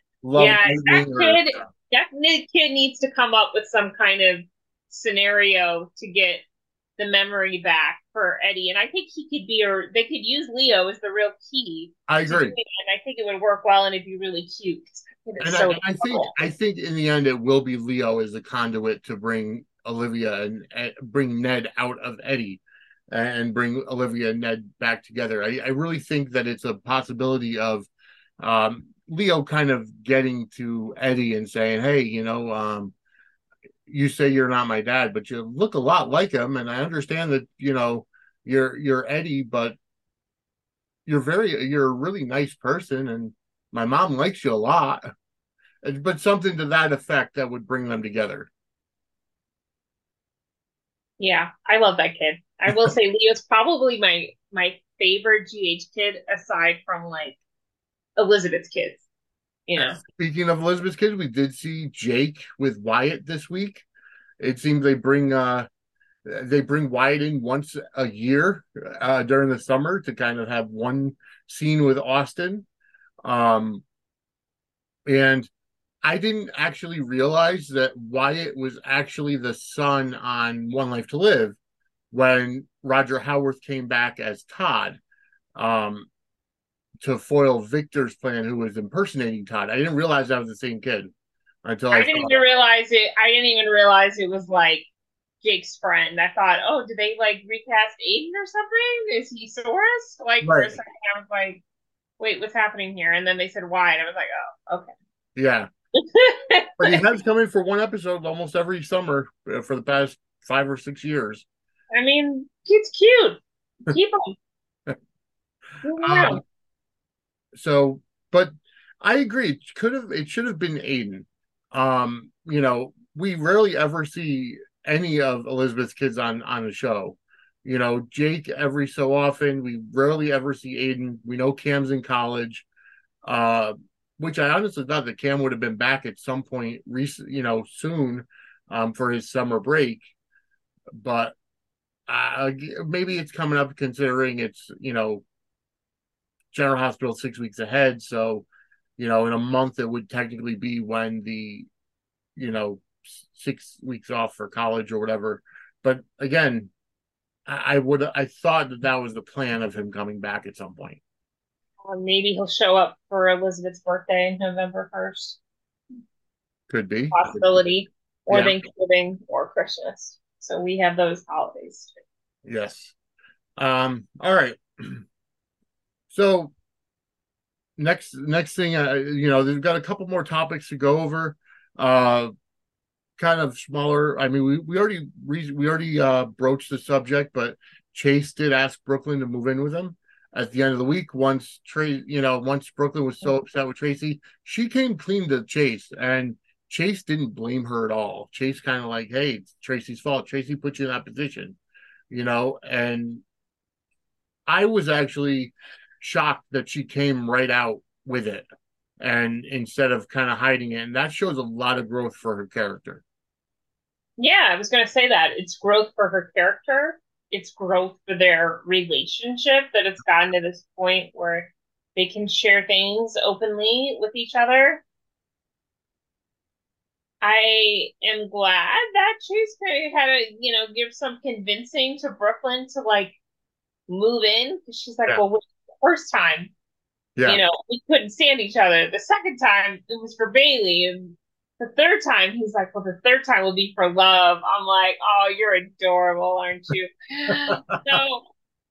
That kid needs to come up with some kind of scenario to get the memory back for Eddie, and I think they could use Leo as the real key. I agree, and I think it would work well, and it'd be really cute. And I think in the end it will be Leo as the conduit to bring Olivia and bring Ned out of Eddie, and bring Olivia and Ned back together. I really think that it's a possibility of Leo kind of getting to Eddie and saying, hey, you say you're not my dad, but you look a lot like him, and I understand that you're Eddie, but you're a really nice person, and my mom likes you a lot. But something to that effect that would bring them together. Yeah, I love that kid. I will say Leo's probably my favorite GH kid, aside from, like, Elizabeth's kids. Speaking of Elizabeth's kids, we did see Jake with Wyatt this week. It seems they bring Wyatt in once a year during the summer to kind of have one scene with Austin. And I didn't actually realize that Wyatt was actually the son on One Life to Live when Roger Howarth came back as Todd. To foil Victor's plan, who was impersonating Todd. I didn't realize that was the same kid until I didn't even realize it. I didn't even realize it was, like, Jake's friend. I thought, oh, did they, like, recast Aiden or something? Is he Soros? Like, for a second, I was like, wait, what's happening here? And then they said why, and I was like, oh, okay. Yeah. But he has come in for one episode almost every summer for the past 5 or 6 years. I mean, kid's cute. Keep him. So, but I agree. It should have been Aiden. We rarely ever see any of Elizabeth's kids on the show. Jake every so often. We rarely ever see Aiden. We know Cam's in college. which I honestly thought that Cam would have been back at some point soon, for his summer break, but maybe it's coming up considering it's General Hospital 6 weeks ahead. So, in a month it would technically be when the 6 weeks off for college or whatever. But again, I thought that was the plan of him coming back at some point. Maybe he'll show up for Elizabeth's birthday, November 1st. Could be. Possibility. Or Yeah. Thanksgiving or Christmas. So we have those holidays too. Yes. All right. So next thing, they've got a couple more topics to go over. Kind of smaller. I mean, we already broached the subject, but Chase did ask Brooklyn to move in with him at the end of the week. Once Brooklyn was so upset with Tracy, she came clean to Chase, and Chase didn't blame her at all. Chase kind of like, hey, it's Tracy's fault. Tracy put you in that position, and I was actually shocked that she came right out with it, and instead of kind of hiding it. And that shows a lot of growth for her character. Yeah, I was going to say that. It's growth for her character. It's growth for their relationship, that it's gotten to this point where they can share things openly with each other. I am glad that Chase had to, give some convincing to Brooklyn to like move in, because she's like, well, the first time, we couldn't stand each other. The second time it was for Bailey, and the third time he's like, well, the third time will be for love. I'm like, oh, you're adorable, aren't you? So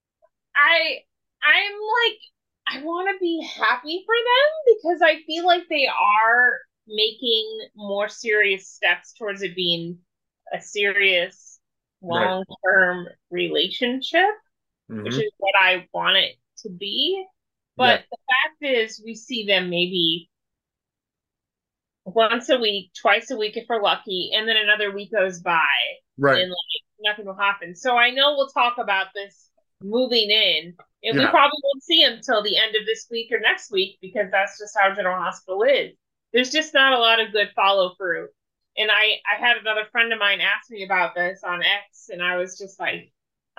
I'm like, I want to be happy for them, because I feel like they are making more serious steps towards it being a serious long-term relationship, which is what I want it to be. But the fact is, we see them maybe once a week, twice a week if we're lucky, and then another week goes by, and nothing will happen. So I know we'll talk about this moving in, and we probably won't see him till the end of this week or next week, because that's just how General Hospital is. There's just not a lot of good follow through. And I had another friend of mine ask me about this on X, and I was just like,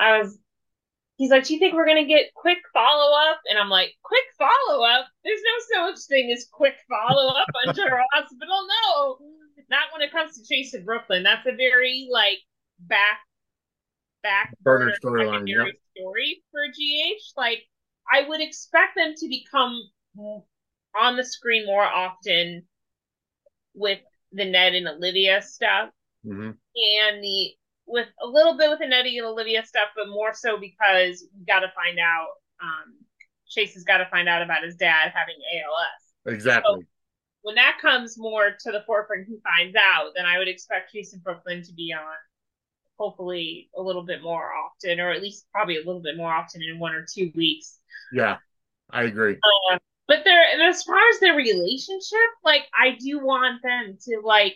he's like, do you think we're going to get quick follow-up? And I'm like, quick follow-up? There's no such thing as quick follow-up on General Hospital. No, not when it comes to Chase and Brooklyn. That's a very, like, back burner storyline story for GH. Like, I would expect them to become on the screen more often with the Ned and Olivia stuff. And with a little bit with the Nettie and Olivia stuff, but more so because we got to find out, Chase has got to find out about his dad having ALS. Exactly. So when that comes more to the forefront, he finds out, then I would expect Chase and Brooklyn to be on hopefully a little bit more often, or at least probably a little bit more often in 1 or 2 weeks. Yeah, I agree. But as far as their relationship, like, I do want them to, like,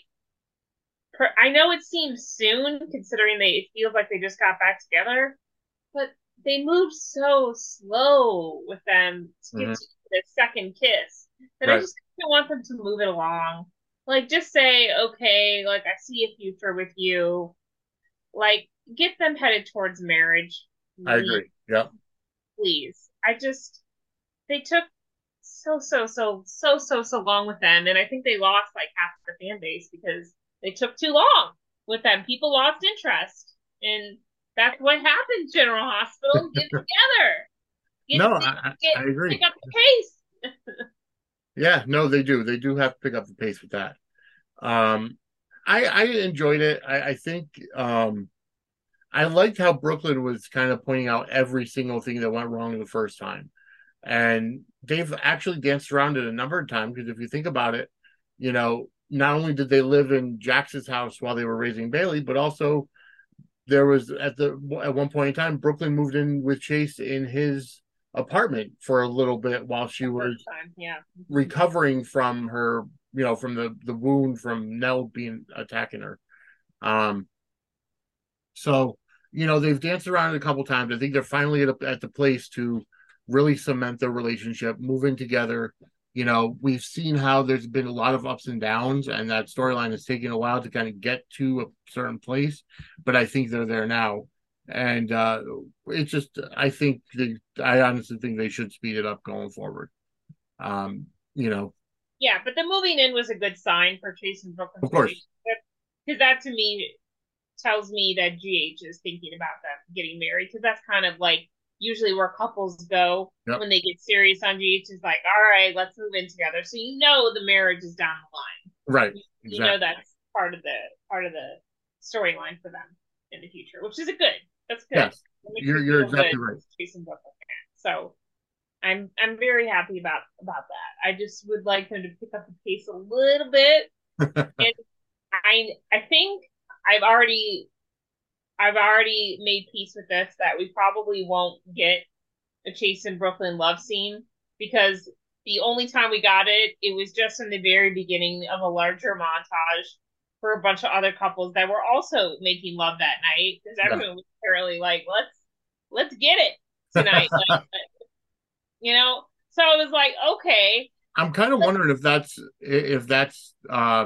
I know it seems soon, considering it feels like they just got back together, but they moved so slow with them to get to the second kiss that I just don't want them to move it along. Like, just say, okay, like, I see a future with you. Like, get them headed towards marriage. Please. I agree. Yep. Please. They took so long with them, and I think they lost like half the fan base because they took too long with them. People lost interest, and that's what happened. General Hospital, get together. I agree. Pick up the pace. Yeah, no, they do. They do have to pick up the pace with that. I enjoyed it. I think I liked how Brooklyn was kind of pointing out every single thing that went wrong the first time. And they've actually danced around it a number of times, because if you think about it, not only did they live in Jax's house while they were raising Bailey, but also there was at one point in time, Brooklyn moved in with Chase in his apartment for a little bit while she was recovering from her, from the wound from Nell attacking her. So, they've danced around it a couple times. I think they're finally at the place to really cement their relationship, move in together, You know, we've seen how there's been a lot of ups and downs, and that storyline has taken a while to kind of get to a certain place, but I think they're there now. And it's just, I honestly think they should speed it up going forward. You know, Yeah, but the moving in was a good sign for Chase and Brooklyn's of course. relationship because that to me tells me that GH is thinking about them getting married because that's kind of like usually where couples go Yep. when they get serious on GH is like, all right, let's move in together. So you know the marriage is down the line. Right. You know Exactly. that's part of the storyline for them in the future, which is a good. That's good. Yes. It makes You're me you're feel exactly good right. as a Chase and Brooklyn fan. So I'm very happy about that. I just would like them to pick up the pace a little bit. And I think I've already I've already made peace with this that we probably won't get a Chase in Brooklyn love scene because the only time we got it, it was just in the very beginning of a larger montage for a bunch of other couples that were also making love that night because Yeah. everyone was apparently like, let's get it tonight, like, you know. So I was like, okay, I'm kind of wondering if that's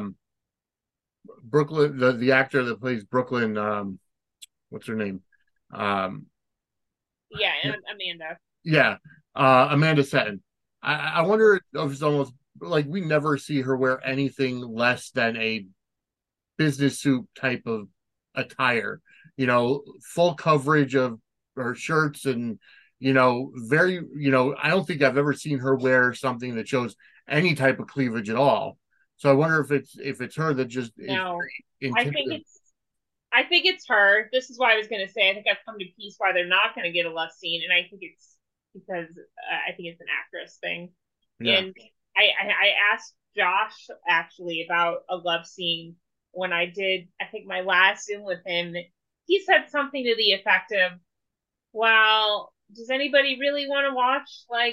Brooklyn, the actor that plays Brooklyn, what's her name? Um, yeah, and Amanda. yeah, Amanda Seton. I wonder if it's almost like we never see her wear anything less than a business suit type of attire. You know, full coverage of her shirts and very, I don't think I've ever seen her wear something that shows any type of cleavage at all. So I wonder if it's her that just is No, very I think intimidating. it's I think it's her. This is why I was going to say I think I've come to peace why they're not going to get a love scene, and I think it's because I think it's an actress thing. Yeah. And I asked Josh actually about a love scene when I did I think my last Zoom with him. He said something to the effect of, "Well, does anybody really want to watch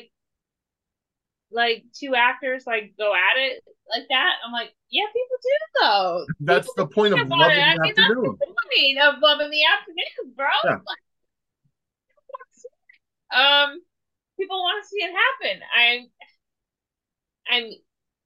two actors like go at it like that?" I'm like, yeah, people do though. That's People the point of care about it. Love in I the mean, that's Afternoon. the point of Love in the Afternoon, bro. Yeah. Like, um, people want to see it happen. I'm,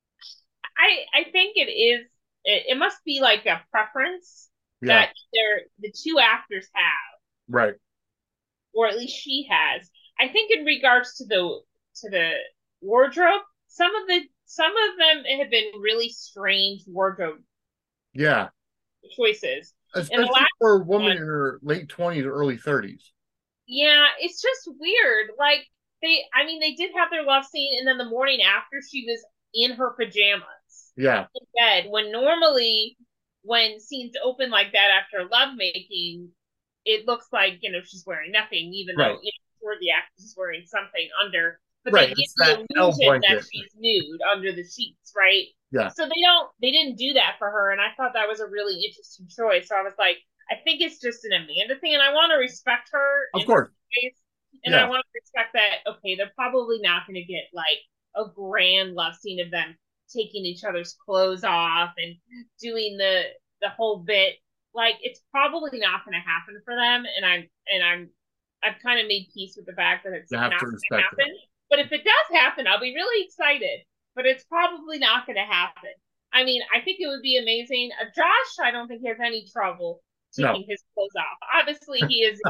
I think it is. It must be like a preference Yeah. that the two actors have, Right. or at least she has. I think in regards to the wardrobe, some of them have been really strange wardrobe Yeah. choices. And the Especially last for a woman one, in her late 20s or early 30s. yeah, it's just weird. Like I mean, they did have their love scene, and then the morning after, she was in her pajamas Yeah. in bed. When normally, when scenes open like that after lovemaking, it looks like she's wearing nothing, even Right. though the actress is wearing something under. But they Right. give It's the that L illusion that blanket. she's nude under the sheets, right? Yeah. So they didn't do that for her, and I thought that was a really interesting choice. So I was like, I think it's just an Amanda thing, and I want to respect her Of in her course. space, and I Yeah. want to respect that. Okay, they're probably not going to get like a grand love scene of them taking each other's clothes off and doing the whole bit. Like it's probably not going to happen for them, and I've kind of made peace with the fact that it's You not have to going to respect it. happen. But if it does happen, I'll be really excited. But it's probably not going to happen. I mean, I think it would be amazing. Josh, I don't think he has any trouble No. taking his clothes off. Obviously,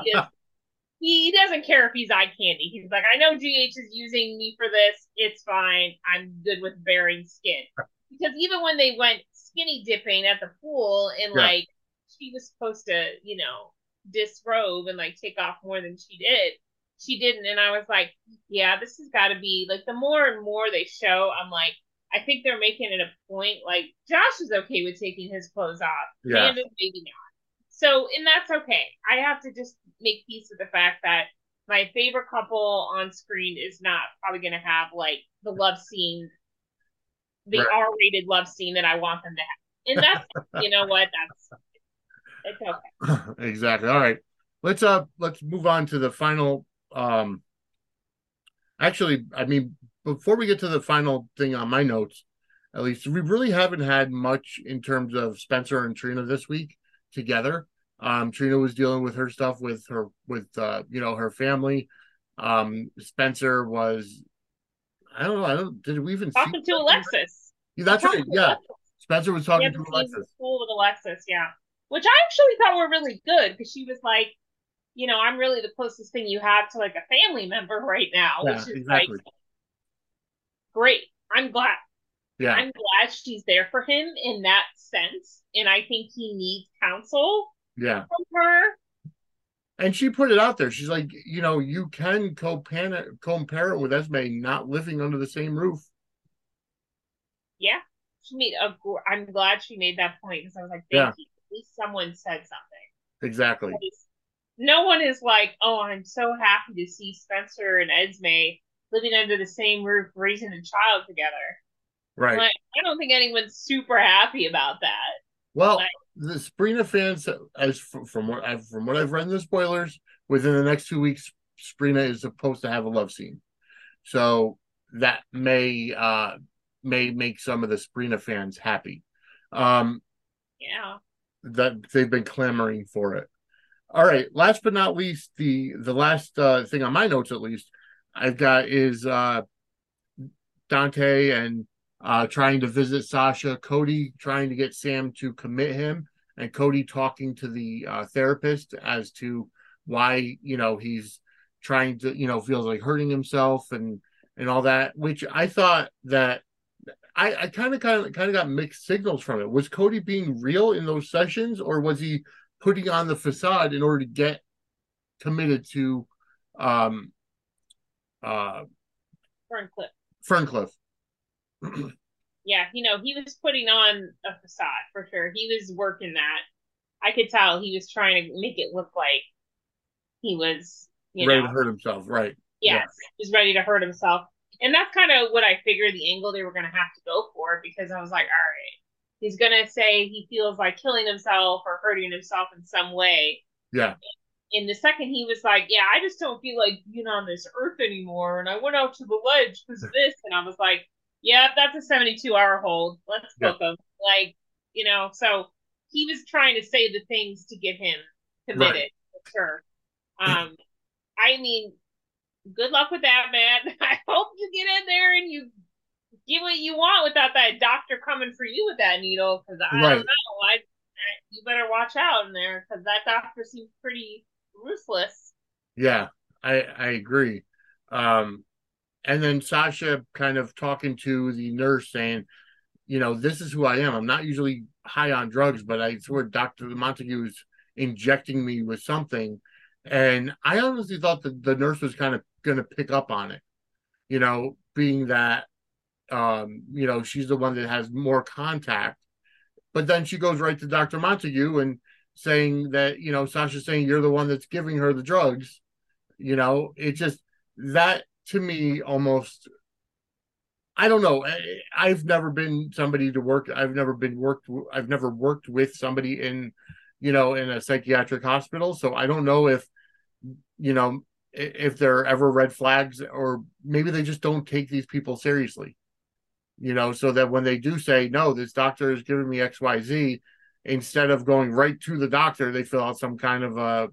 he doesn't care if he's eye candy. He's like, I know GH is using me for this. It's fine. I'm good with bearing skin. Because even when they went skinny dipping at the pool and Yeah. like she was supposed to, disrobe and like take off more than she did, she didn't. And I was like, yeah, this has got to be like the more and more they show, I'm like, I think they're making it a point. Like Josh is okay with taking his clothes off. Yeah. Amanda maybe not. So, and that's okay. I have to just make peace with the fact that my favorite couple on screen is not probably going to have like the love scene, the Right. R-rated love scene that I want them to have. And that's, you know what? It's okay. Exactly. All right. Let's move on to the final actually, I mean, before we get to the final thing on my notes, at least we really haven't had much in terms of Spencer and Trina this week together. Trina was dealing with her stuff with her family. Spencer was, I don't know. Did we even see Talking to Alexis. Yeah, that's right. Talking to Yeah. Alexis. Spencer was He talking had to the scenes Alexis. in school with Alexis, yeah. Which I actually thought were really good because she was like, I'm really the closest thing you have to like a family member right now, Yeah, which is exactly. like great. I'm glad. Yeah. I'm glad she's there for him in that sense. And I think he needs counsel Yeah. from her. And she put it out there. She's like, you can co-parent with Esme not living under the same roof. Yeah. I'm glad she made that point because I was like, Yeah. thank you. At least someone said something. Exactly. No one is like, oh, I'm so happy to see Spencer and Esme living under the same roof, raising a child together. Right. Like, I don't think anyone's super happy about that. Well, the Sabrina fans, from what I've read in the spoilers, within the next 2 weeks, Sabrina is supposed to have a love scene, so that may make some of the Sabrina fans happy. Yeah, that they've been clamoring for it. All right, last but not least, the last thing on my notes, at least, I've got is Dante and trying to visit Sasha, Cody trying to get Sam to commit him, and Cody talking to the therapist as to why he's trying to feels like hurting himself and all that. Which I thought that I kind of got mixed signals from it. Was Cody being real in those sessions, or was he putting on the facade in order to get committed to Ferncliff? Yeah, he was putting on a facade for sure. He was working that. I could tell he was trying to make it look like he was, ready to hurt himself, right? Yes, he was ready to hurt himself. And that's kind of what I figured the angle they were going to have to go for, because I was like, all right, he's going to say he feels like killing himself or hurting himself in some way. Yeah. In the second, he was like, yeah, I just don't feel like being on this earth anymore. And I went out to the ledge because of this. And I was like, yeah, that's a 72-hour hold. Let's book him. Like, so he was trying to say the things to get him committed, right. For sure. I mean, good luck with that, man. I hope you get in there and you get what you want without that doctor coming for you with that needle. Because I don't know, you better watch out in there because that doctor seems pretty ruthless. Yeah, I agree. And then Sasha kind of talking to the nurse saying, this is who I am. I'm not usually high on drugs, but I swear Dr. Montague is injecting me with something. And I honestly thought that the nurse was kind of going to pick up on it, being that, she's the one that has more contact. But then she goes right to Dr. Montague and saying that, Sasha's saying you're the one that's giving her the drugs. It just, that to me almost, I don't know. I've never been somebody to work. I've never worked with somebody in a psychiatric hospital. So I don't know if there are ever red flags, or maybe they just don't take these people seriously, so that when they do say, no, this doctor is giving me XYZ, instead of going right to the doctor, they fill out some kind of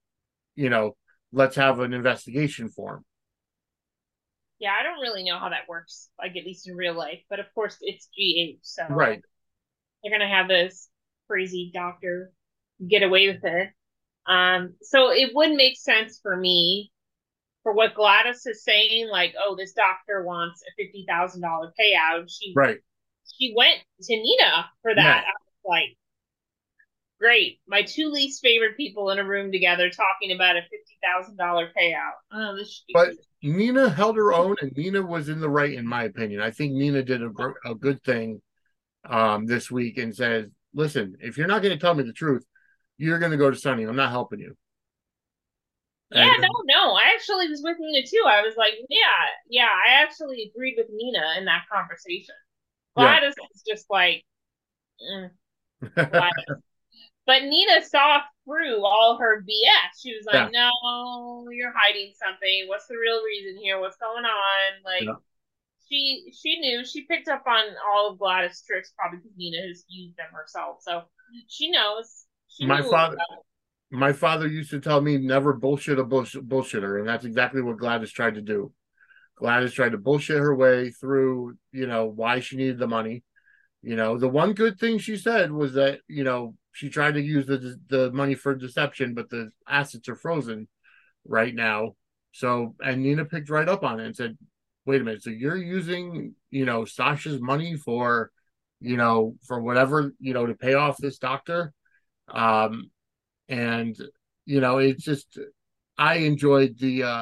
let's have an investigation form. Yeah, I don't really know how that works, like at least in real life. But of course, it's GH, so right. They're gonna have this crazy doctor get away with it. So it would make sense for me for what Gladys is saying, like, oh, this doctor wants a $50,000 payout. She went to Nina for that. Yeah. I was like, great. My two least favorite people in a room together talking about a $50,000 payout. Oh, this should be but Nina held her own, and Nina was in the right, in my opinion. I think Nina did a good thing this week and says, listen, if you're not going to tell me the truth, you're going to go to Sonny. I'm not helping you. Yeah, no. I actually was with Nina too. I was like, yeah, I actually agreed with Nina in that conversation. Gladys is just like, Gladys. But Nina saw through all her BS. She was like, no, you're hiding something. What's the real reason here? What's going on? Like, she knew. She picked up on all of Gladys' tricks probably because Nina has used them herself. So she knows. My father used to tell me never bullshit a bullshitter, and that's exactly what Gladys tried to do. Gladys tried to bullshit her way through, why she needed the money. The one good thing she said was that, she tried to use the money for deception, but the assets are frozen right now. So, and Nina picked right up on it and said, wait a minute, so you're using, Sasha's money for, for whatever, to pay off this doctor. And, it's just, I enjoyed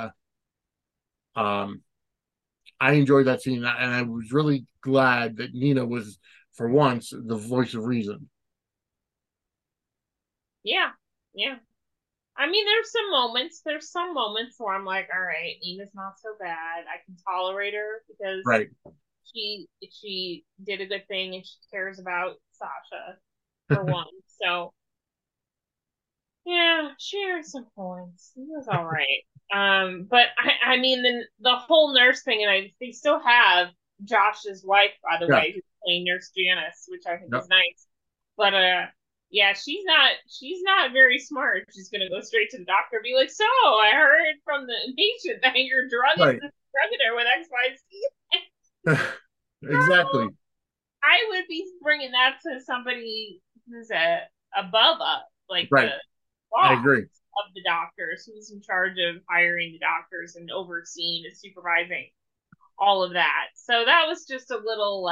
um, I enjoyed that scene, and I was really glad that Nina was, for once, the voice of reason. Yeah, yeah. I mean, there's some moments where I'm like, all right, Nina's not so bad. I can tolerate her because Right. she did a good thing and she cares about Sasha for one. So yeah, she earned some points. It was all right. But I mean the whole nurse thing, and they still have Josh's wife, by the Yeah. way, who's playing Nurse Janice, which I think Yep. is nice. But yeah, she's not very smart. She's gonna go straight to the doctor and be like, so I heard from the patient that you're drugging Right. her with XYZ. Exactly. I would be bringing that to somebody who's above us, like Right. the I boss agree. of the doctors, who's in charge of hiring the doctors and overseeing and supervising all of that. So that was just a little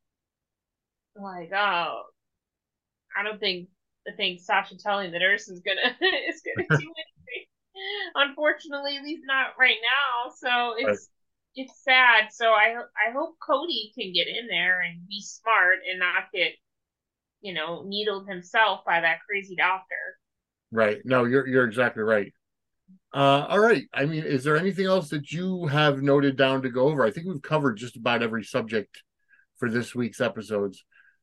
oh, I don't think Sasha telling the nurse is gonna is gonna do anything. Unfortunately, at least not right now. So Right. it's sad. So I hope Cody can get in there and be smart and not get needled himself by that crazy doctor. Right. No, you're exactly right. All right. I mean, is there anything else that you have noted down to go over? I think we've covered just about every subject for this week's episodes.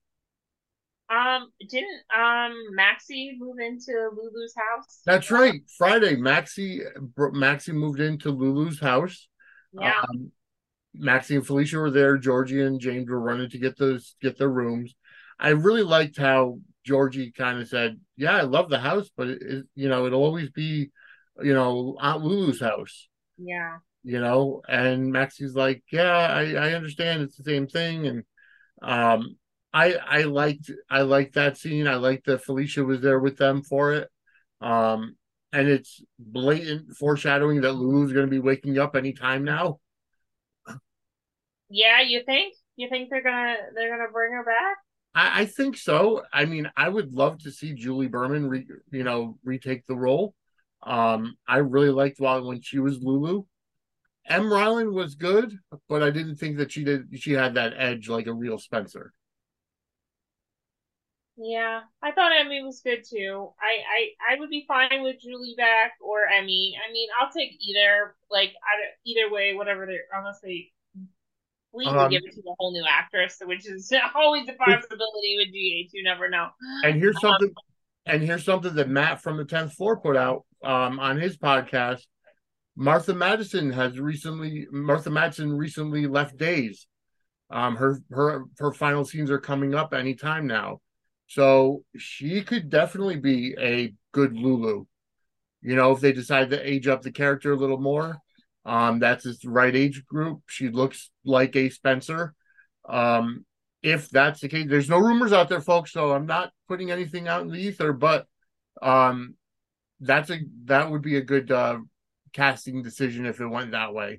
Didn't Maxie move into Lulu's house? That's right. Friday, Maxie moved into Lulu's house. Yeah. Maxie and Felicia were there. Georgie and James were running to get their rooms. I really liked how Georgie kind of said, "Yeah, I love the house, but it'll always be, Aunt Lulu's house." Yeah. And Maxie's like, "Yeah, I understand. It's the same thing." And um, I liked that scene. I liked that Felicia was there with them for it. Um, and it's blatant foreshadowing that Lulu's going to be waking up anytime now. Yeah, you think? You think they're gonna bring her back? I think so. I mean, I would love to see Julie Berman retake the role. I really liked while when she was Lulu. M. Ryland was good, but I didn't think that she had that edge like a real Spencer. Yeah, I thought Emmy was good too. I would be fine with Julie back or Emmy. I mean, I'll take either. Either way, whatever they unless they completely Um, give it to a whole new actress, which is always a possibility with GH. You never know. and here's something that Matt from the 10th floor put out on his podcast. Martha Madison recently left Days. Her final scenes are coming up anytime now. So she could definitely be a good Lulu. If they decide to age up the character a little more, that's the right age group. She looks like a Spencer. Um, if that's the case, there's no rumors out there, folks, so I'm not putting anything out in the ether, but um, that would be a good casting decision if it went that way.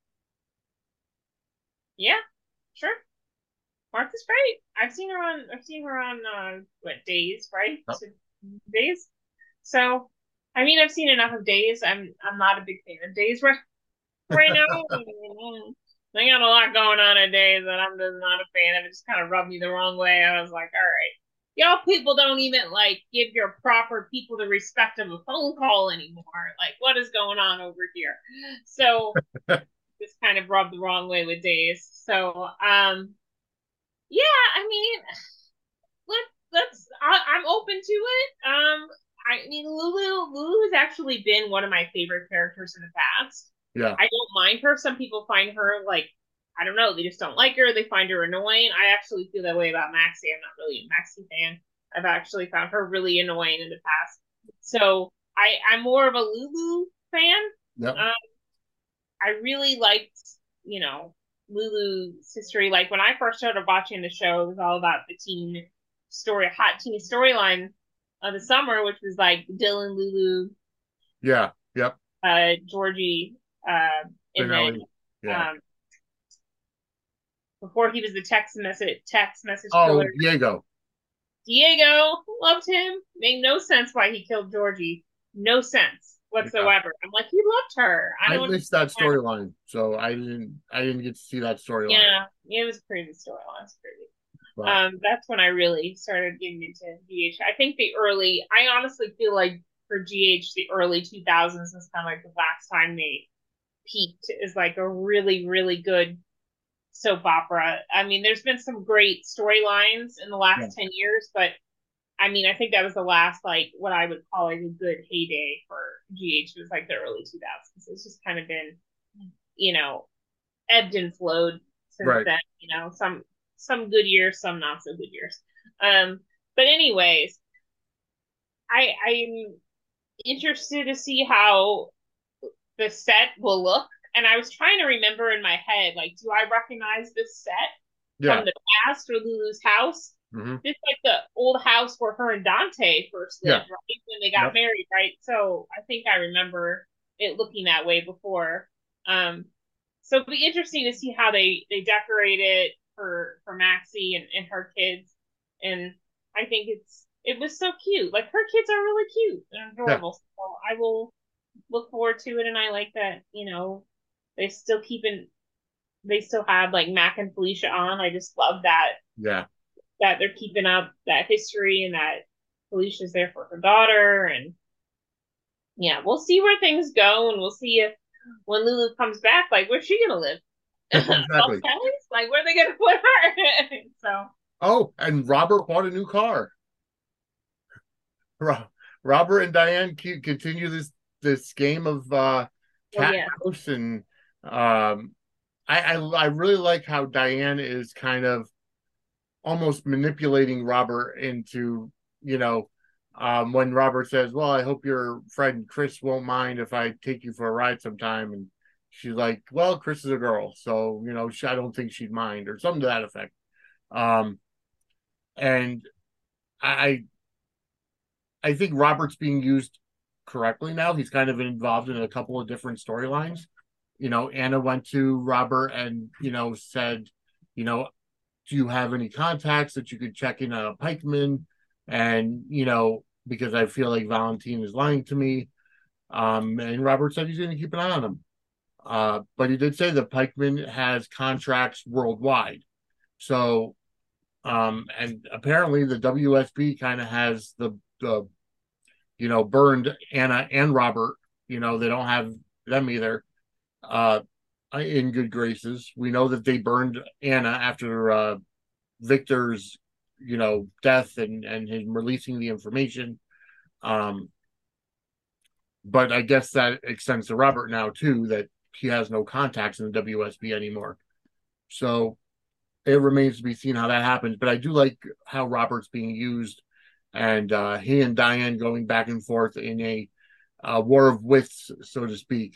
Yeah, sure. Martha's great. I've seen her on what Days, right? Yep. So, Days. So, I mean, I've seen enough of Days. I'm not a big fan of Days right now. They got a lot going on in Days that I'm just not a fan of. It just kind of rubbed me the wrong way. I was like, all right, y'all people don't even give your proper people the respect of a phone call anymore. Like, what is going on over here? So, just kind of rubbed the wrong way with Days. So, yeah, I mean, I'm open to it. I mean, Lulu has actually been one of my favorite characters in the past. Yeah. I don't mind her. Some people find her I don't know, they just don't like her. They find her annoying. I actually feel that way about Maxie. I'm not really a Maxie fan. I've actually found her really annoying in the past. So I'm more of a Lulu fan. Yep. I really liked Lulu's history. Like when I first started watching the show, it was all about the hot teen storyline of the summer, which was like Dylan, Lulu, Yeah. Yep. Georgie, and then Benelli. Yeah. before he was the text message Oh, killer, Diego. Diego, loved him. Made no sense why he killed Georgie. No sense Yeah. whatsoever. I'm like, he loved her. I I don't missed that understand. storyline, so I didn't get to see that storyline. Yeah, it was a crazy storyline. It's crazy. But That's when I really started getting into GH. I think I honestly feel like for GH, the early 2000s was kind of like the last time they peaked is like a really, really good soap opera. I mean, there's been some great storylines in the yeah, last 10 years, but I mean, I think that was the last, like, what I would call like a good heyday for GH was like the early 2000s. It's just kind of been, you know, ebbed and flowed since right. then. Some good years, some not so good years. But anyways, I'm interested to see how the set will look. And I was trying to remember in my head, like, do I recognize this set Yeah. from the past or Lulu's house? Hmm. It's like the old house where her and Dante first Yeah. lived, right? When they got Yep. married, right? So I think I remember it looking that way before. So it'll be interesting to see how they decorate it for Maxie and her kids. And I think it was so cute. Like her kids are really cute and Yeah. adorable. So I will look forward to it, and I like that, they still keeping they still have like Mac and Felicia on. I just love Yeah. that they're keeping up that history and that Felicia's there for her daughter. And yeah, we'll see where things go, and we'll see if when Lulu comes back, like where's she gonna live? Los Exactly. Angeles? Like where are they gonna put her? So Oh, and Robert bought a new car. Robert and Diane continue this game of cat yeah, house, and I really like how Diane is kind of almost manipulating Robert into, when Robert says, "Well, I hope your friend Chris won't mind if I take you for a ride sometime," and she's like, "Well, Chris is a girl, so I don't think she'd mind," or something to that effect. Um, and I I think Robert's being used correctly now. He's kind of involved in a couple of different storylines. Anna went to Robert and, said, you know, do you have any contacts that you could check in on a pikeman? And, because I feel like Valentine is lying to me. And Robert said he's going to keep an eye on him. But he did say the pikeman has contracts worldwide. So, and apparently the WSB kind of has the burned Anna and Robert. They don't have them either in good graces. We know that they burned Anna after Victor's, death and him releasing the information. But I guess that extends to Robert now too, that he has no contacts in the WSB anymore. So it remains to be seen how that happens. But I do like how Robert's being used, and he and Diane going back and forth in a war of wits, so to speak.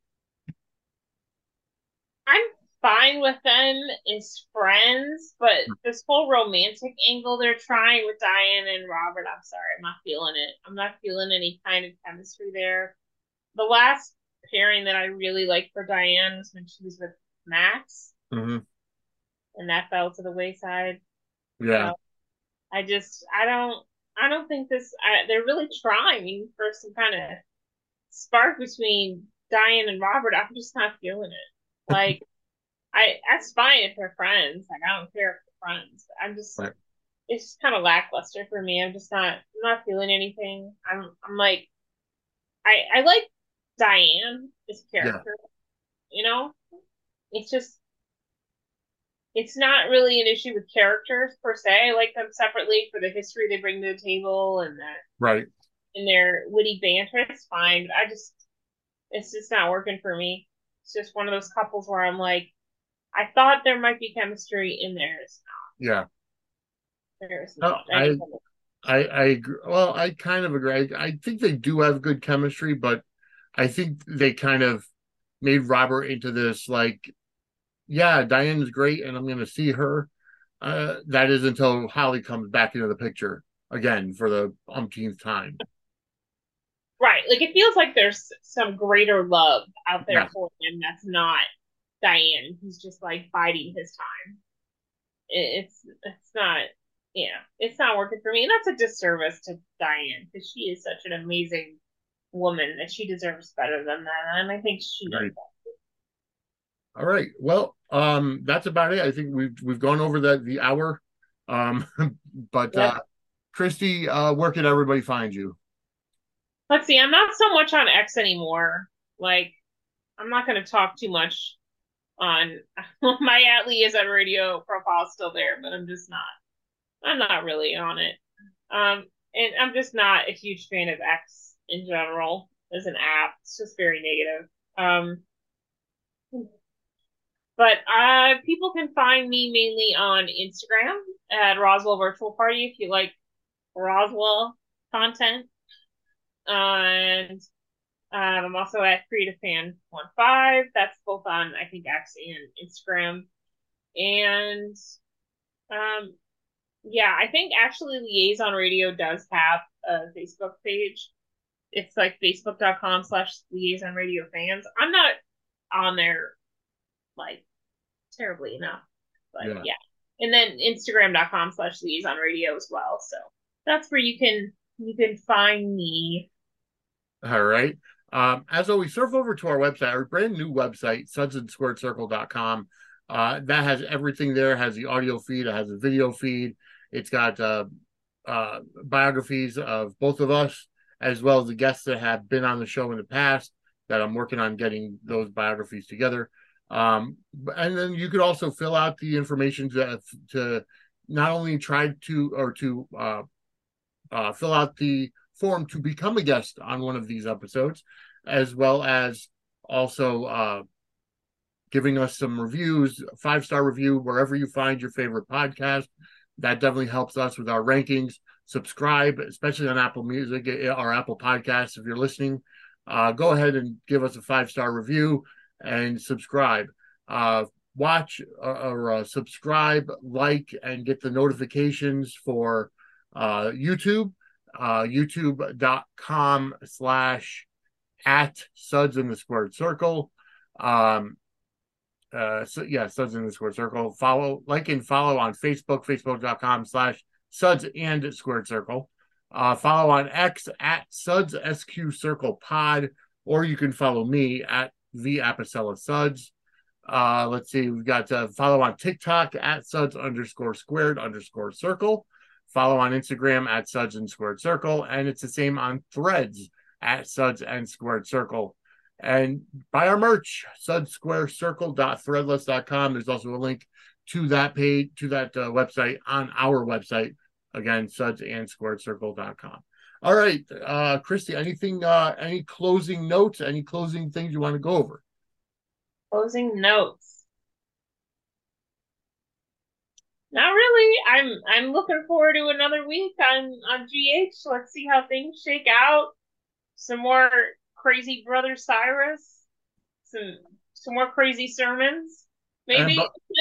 I'm fine with them as friends, but this whole romantic angle they're trying with Diane and Robert, I'm sorry, I'm not feeling it. I'm not feeling any kind of chemistry there. The last pairing that I really liked for Diane was when she was with Max, Mm-hmm. and that fell to the wayside. Yeah. So I don't think they're really trying for some kind of spark between Diane and Robert. I'm just not feeling it. Like, that's fine if they're friends. Like, I don't care if they're friends. Right. It's just kind of lackluster for me. I'm not feeling anything. I'm like, I like Diane as a Yeah. character. It's just, it's not really an issue with characters per se. I like them separately for the history they bring to the table Right. and their witty banter. It's fine, but it's just not working for me. It's just one of those couples where I'm like, I thought there might be chemistry in there. Yeah. There's No, not. I agree. Well, I kind of agree. I think they do have good chemistry, but I think they kind of made Robert into this like Yeah, Diane's great, and I'm going to see her. That is until Holly comes back into the picture again for the umpteenth time. Right. Like it feels like there's some greater love out there Yeah, for him that's not Diane. He's just like biding his time. It's not, yeah, it's not working for me. And that's a disservice to Diane because she is such an amazing woman that she deserves better than that. And I think she knows right. that. All right. Well, that's about it. I think we've gone over the hour. Um, but Yep. Christy, where can everybody find you? Let's see. I'm not so much on X anymore. Like, I'm not going to talk too much on my At Lee is on radio profile is still there, but I'm just not. I'm not really on it. And I'm just not a huge fan of X in general as an app. It's just very negative. But people can find me mainly on Instagram at Roswell Virtual Party if you like Roswell content. And I'm also at Creative Fan 15. That's both on I think X and Instagram. And um, yeah, I think actually Liaison Radio does have a Facebook page. It's like facebook.com/Liaison Radio Fans. I'm not on there like terribly enough, but Yeah. yeah. And then Instagram.com/Liaison Radio as well. So that's where you can find me. All right. As always, surf over to our website, our brand new website, sudsandsquaredcircle.com. That has everything there. It has the audio feed, it has a video feed, it's got biographies of both of us, as well as the guests that have been on the show in the past that I'm working on getting those biographies together. And then you could also fill out the information to not only try to or to fill out the form to become a guest on one of these episodes, as well as also giving us some reviews, 5-star review wherever you find your favorite podcast. That definitely helps us with our rankings. Subscribe, especially on Apple Music or Apple Podcasts. If you're listening, go ahead and give us a 5-star review and subscribe. Watch or subscribe, like, and get the notifications for YouTube, youtube.com/@Suds in the Squared Circle. So yeah, Suds in the Squared Circle. Like and follow on Facebook, facebook.com/Suds and Squared Circle. Follow on X at Suds SQ Circle Pod, or you can follow me at the Apicella Suds. Let's see, we've got follow on TikTok at Suds_squared_circle. Follow on Instagram at Suds and Squared Circle, and it's the same on Threads at Suds and Squared Circle. And buy our merch, sudsquarecircle.threadless.com. There's also a link to that page, to that website on our website. Again, sudsandSquaredCircle.com. All right, Christy, anything, any closing notes, any closing things you want to go over? Closing notes. Not really. I'm looking forward to another week on GH. Let's see how things shake out. Some more crazy Brother Cyrus. Some more crazy sermons. Maybe.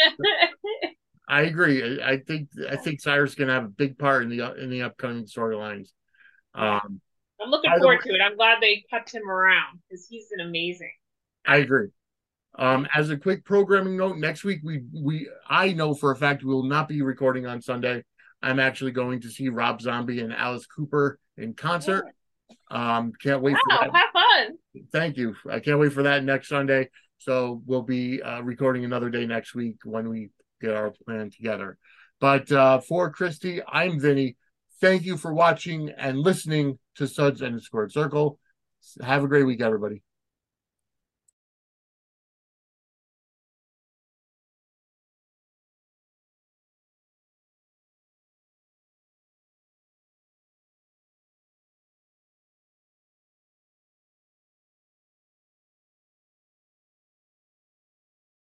I agree. I think Cyrus is going to have a big part in the upcoming storylines. I'm looking forward to it. I'm glad they kept him around because he's an amazing. I agree. As a quick programming note, next week I know for a fact we will not be recording on Sunday. I'm actually going to see Rob Zombie and Alice Cooper in concert. Can't wait for that. Have fun. Thank you. I can't wait for that next Sunday. So we'll be recording another day next week when we get our plan together. But for Christy, I'm Vinny. Thank you for watching and listening to Suds and the Squared Circle. Have a great week, everybody.